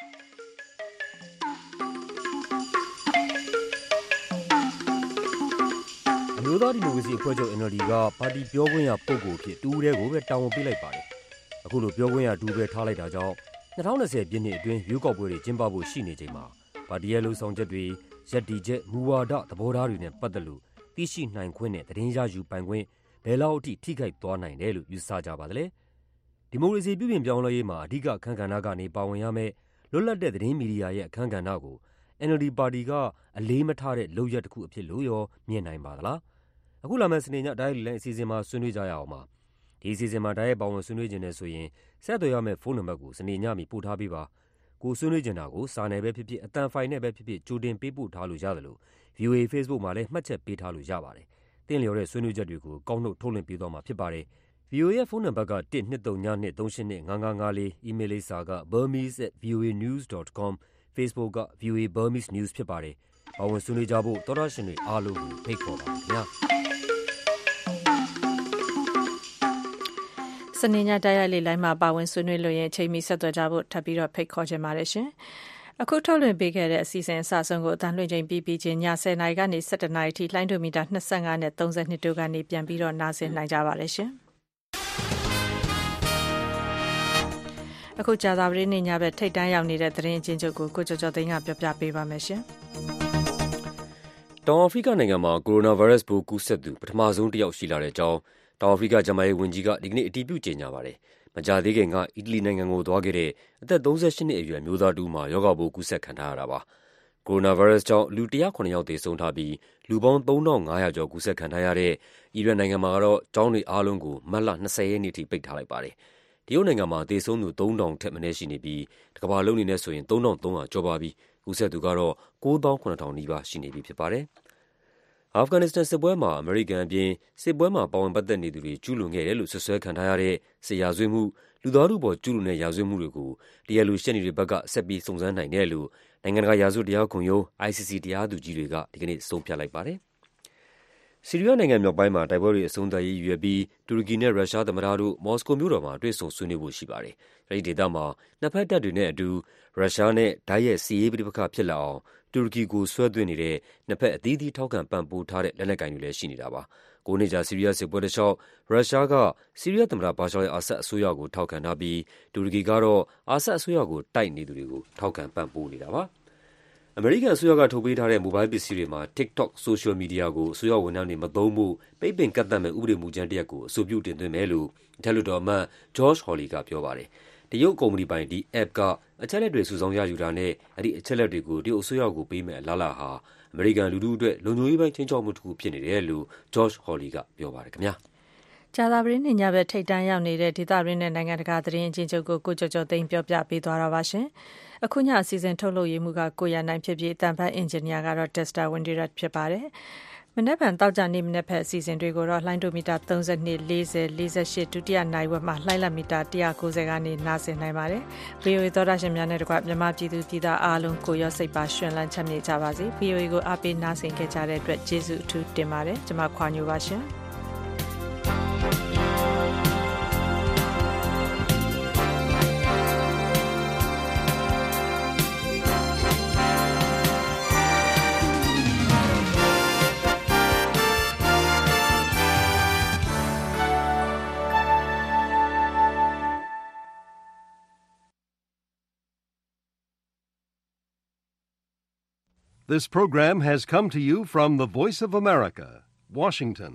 အမျိုးသားဒီမိုကရေစီအဖွဲ့ချုပ် NLD ကပါတီပြောခွင့်ရပုဂ္ဂိုလ်ဖြစ်တူးတဲ့ကိုပဲတာဝန်ပေးလိုက်ပါတယ်။အခုလိုပြောခွင့်ရတူးပဲထားလိုက်တာကြောင့်2020ပြည့်နှစ်အတွင်းရွေးကောက်ပွဲတွေကျင်းပဖို့ရှိနေချိန်မှာပါတီရဲ့လှုပ်ဆောင်ချက်တွေရပ်တည်ချက်မူဝါဒသဘောထားတွေနဲ့ပတ်သက်လို့သိရှိနိုင်ခွင့်နဲ့သတင်းရယူပိုင်ခွင့်ဘယ်လောက်အထိထိခိုက်သွားနိုင်တယ်လို့ယူဆကြပါသလဲ။ဒီမိုကရေစီပြုပြင်ပြောင်းလဲရေးမှာအဓိကအခန်းကဏ္ဍကနေပါဝင်ရမယ့်လွတ်လပ်တဲ့သတင်းမီဒီယာရဲ့အခန်းကဏ္ဍကို NLD ပါတီကအလေးမထားတဲ့လုပ်ရပ်တစ်ခုအဖြစ်လို့ရောမြင်နိုင်ပါသလား။အခုလာမယ့်စနေညတိုင်းလိုင်းအစီအစဉ်မှာဆွေးနွေးကြရအောင်ပါ။ဒီအစီအစဉ်မှာတိုင်းရဲ့ပါဝင်ဆွေးနွေးခြင်းနဲ့ဆိုရင်ဆက်သွယ်ရမယ့်ဖုန်းနံပါတ်ကိုစနေညမီပို့ထားပေးပါ။ကိုဆွေးနွေးကြတာကိုစာနယ်ပဲဖြစ်ဖြစ်အတန်ဖိုင်နဲ့ပဲဖြစ်ဖြစ်ကြိုတင်ပေးပို့ထားလို့ရတယ်လို့ VOA Facebook မှာလည်းမှတ်ချက်ပေးထားလို့ရပါတယ်။သင်လျော်တဲ့ဆွေးနွေးချက်တွေကိုကောက်နှုတ်ထုတ်လွှင့်ပေးသွားမှာဖြစ်ပါတယ်။ VOA ရဲ့ဖုန်းနံပါတ်က123923824 email လိပ်စာက burmese@voanews.com Facebook က VOA Burmese News ဖြစ်ပါတယ်။ပါဝင်ဆွေးနွေးကြဖို့တော်ရရှင်တွေအားလုံးကိုဖိတ်ခေါ်ပါခင်ဗျာ။စနေညတိုက်ရိုက်လေလိုင်းမှာပါဝင်ဆွေးနွေးလို့ရင်အချိန်မီဆက်သွယ်ကြဖို့ထပ်ပြီးတော့ဖိတ်ခေါ်ချင်ပါတယ်ရှင်။အခုထုတ်လွှင့်ပေးခဲ့တဲ့အစီအစဉ်အစဆုံးကိုအတန်လွှင့်ချိန်ပြီးချင်းည10:00နာရီကနေ17:00နာရီထိလိုင်းဒိုမီတာ25နဲ့32တို့ကနေပြန်ပြီးတော့နားဆင်နိုင်ကြပါလေရှင်။အခုကြာသပတေးနေ့ညဘက်ထိတ်တန်းရောက်နေတဲ့သတင်းအချင်းချုပ်ကိုကျော်ကျော်သိန်းကပြောပြပေးပါမယ်ရှင်။တောင်အာဖရိကနိုင်ငံမှာကိုရိုနာဗိုင်းရပ်စ်ပိုးကူးစက်သူပထမဆုံးတစ်ယောက်ရှိလာတဲ့အကြောင်းတောင်အာဖရိကဂျမားရေးဝန်ကြီးကဒီကနေ့အတည်ပြုကြေညာပါတယ်။မကြာသေးခင်ကအီတလီနိုင်ငံကိုသွားခဲ့တဲ့အသက်38နှစ်အရွယ်မျိုးသားတူမှာရောဂါပိုးကူးစက်ခံထားရတာပါ။ကိုရိုနာဗိုင်းရပ်စ်ကြောင့်လူ109ယောက်သေဆုံးထားပြီးလူပေါင်း3500ကျော်ကူးစက်ခံထားရတဲ့အီရန်နိုင်ငံမှာကတော့ကျောင်းတွေအားလုံးကိုမတ်လ20ရက်နေ့ထိပိတ်ထားလိုက်ပါတယ်။တရုတ်နိုင်ငံမှာသေဆုံးသူ3000ထက်မနည်းရှိနေပြီးတစ်ကမ္ဘာလုံးအနေနဲ့ဆိုရင်3300ကျော်ပါပြီ။ကူးစက်သူကတော့99000နီးပါးရှိနေပြီဖြစ်ပါတယ်။အာဖဂန်နစ္စတန်စစ်ပွဲမှာအမေရိကန်အပြင်စစ်ပွဲမှာပါဝင်ပတ်သက်နေသူတွေကျူးလွန်ခဲ့တယ်လို့ဆွဆွဲခံထားရတဲ့စစ်ရာဇဝတ်မှုလူသားထုပေါ်ကျူးလွန်တဲ့ရာဇဝတ်မှုတွေကိုတရားလိုရှေ့နေတွေဘက်ကဆက်ပြီးစုံစမ်းနိုင်တယ်လို့နိုင်ငံတကာရာဇဝတ်တရားခုံရုံး ICC တရားသူကြီးတွေကဒီကနေ့ဆုံးဖြတ်လိုက်ပါတယ်။ဆီးရီးယားနိုင်ငံမြောက်ပိုင်းမှာတိုက်ပွဲတွေအဆုံးသတ်ရေးရွယ်ပြီးတူရကီနဲ့ရုရှားသမ္မတတို့မော်စကိုမြို့တော်မှာတွေ့ဆုံဆွေးနွေးဖို့ရှိပါတယ်။အဲဒီဒေသမှာနှစ်ဖက်တပ်တွေနဲ့အတူရုရှားနဲ့တိုက်ရိုက်စစ်ရေးပဋိပက္ခဖြစ်လာအောင်တူရကီကိုဆွဲသွင်းနေတဲ့နှစ်ဖက်အသီးသီးထောက်ခံပံ့ပိုးထားတဲ့လက်နက်ကိုင်တွေလည်းရှိနေတာပါ။9နှစ်ကြာဆီးရီးယားစစ်ပွဲတစ်လျှောက်ရုရှားကဆီးရီးယားသမ္မတဘာရှာအာဆတ်အစိုးရကိုထောက်ခံထားပြီးတူရကီကတော့အာဆတ်အစိုးရကိုတိုက်နေသူတွေကိုထောက်ခံပံ့ပိုးနေတာပါ။အမေရိကန်အစိုးရကထုတ်ပေးထားတဲ့မိုဘိုင်းပစ္စည်းတွေမှာ TikTok ဆိုရှယ်မီဒီယာကိုအစိုးရဝန်ထမ်းတွေမသုံးဖို့ပိတ်ပင်ကန့်သတ်မဲ့ဥပဒေမူကြမ်းတစ်ရပ်ကိုအဆိုပြုတင်သွင်းမယ်လို့အထက်လွှတ်တော်အမတ် Josh Hawley ကပြောပါတယ်။တရုတ်ကုမ္ပဏီပိုင်ဒီ app ကအချက်လက်တွေစုဆောင်းရယူတာနဲ့အဲဒီအချက်လက်တွေကိုတရုတ်အစိုးရကိုပေးမဲ့အလားအလာဟာအမေရိကန်လူထုအတွက်လုံခြုံရေးပိုင်းခြိမ်းခြောက်မှုတစ်ခုဖြစ်နေတယ်လို့ Josh Hawley ကပြောပါတယ်ခင်ဗျာ။ကြာသပတေးနေ့ညဘက်ထိတ်တန်းရောက်နေတဲ့ဒေသရင်းနဲ့နိုင်ငံတကာသတင်းအချင်းချုပ်ကိုကျော်ကျော်သိန်းပြောပြပေးသွားတာပါရှင်။အခုညအစီအစဉ်ထုတ်လုပ်ရေးမှုကကိုရနိုင်ဖြစ်ပြီးအတန်ဖတ်အင်ဂျင်နီယာကတော့ Tester Windirat ဖြစ်ပါတယ်။မနေ့ကတောက်ကြနေမနေ့ဖက်အစီအစဉ်တွေကိုတော့လှိုင်းဒိုမီတာ32 40 48ဒုတိယနိုင်ဝက်မှာလှိုင်းလက်မီတာ190ကနေနားဆင်နိုင်ပါတယ်။ VOA သောတာရှင်များနဲ့တကွမြန်မာပြည်သူပြည်သားအားလုံးကိုရောစိတ်ပါရှင်လန်းချမ်းမြေ့ကြပါစေ။ VOA ကိုအားပေးနားဆင်ခဲ့ကြတဲ့အတွက်ကျေးဇူးအထူးတင်ပါတယ်။ကျွန်မခွာညိုပါရှင်။ This program has come to you from the Voice of America, Washington.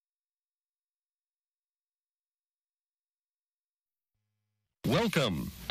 Welcome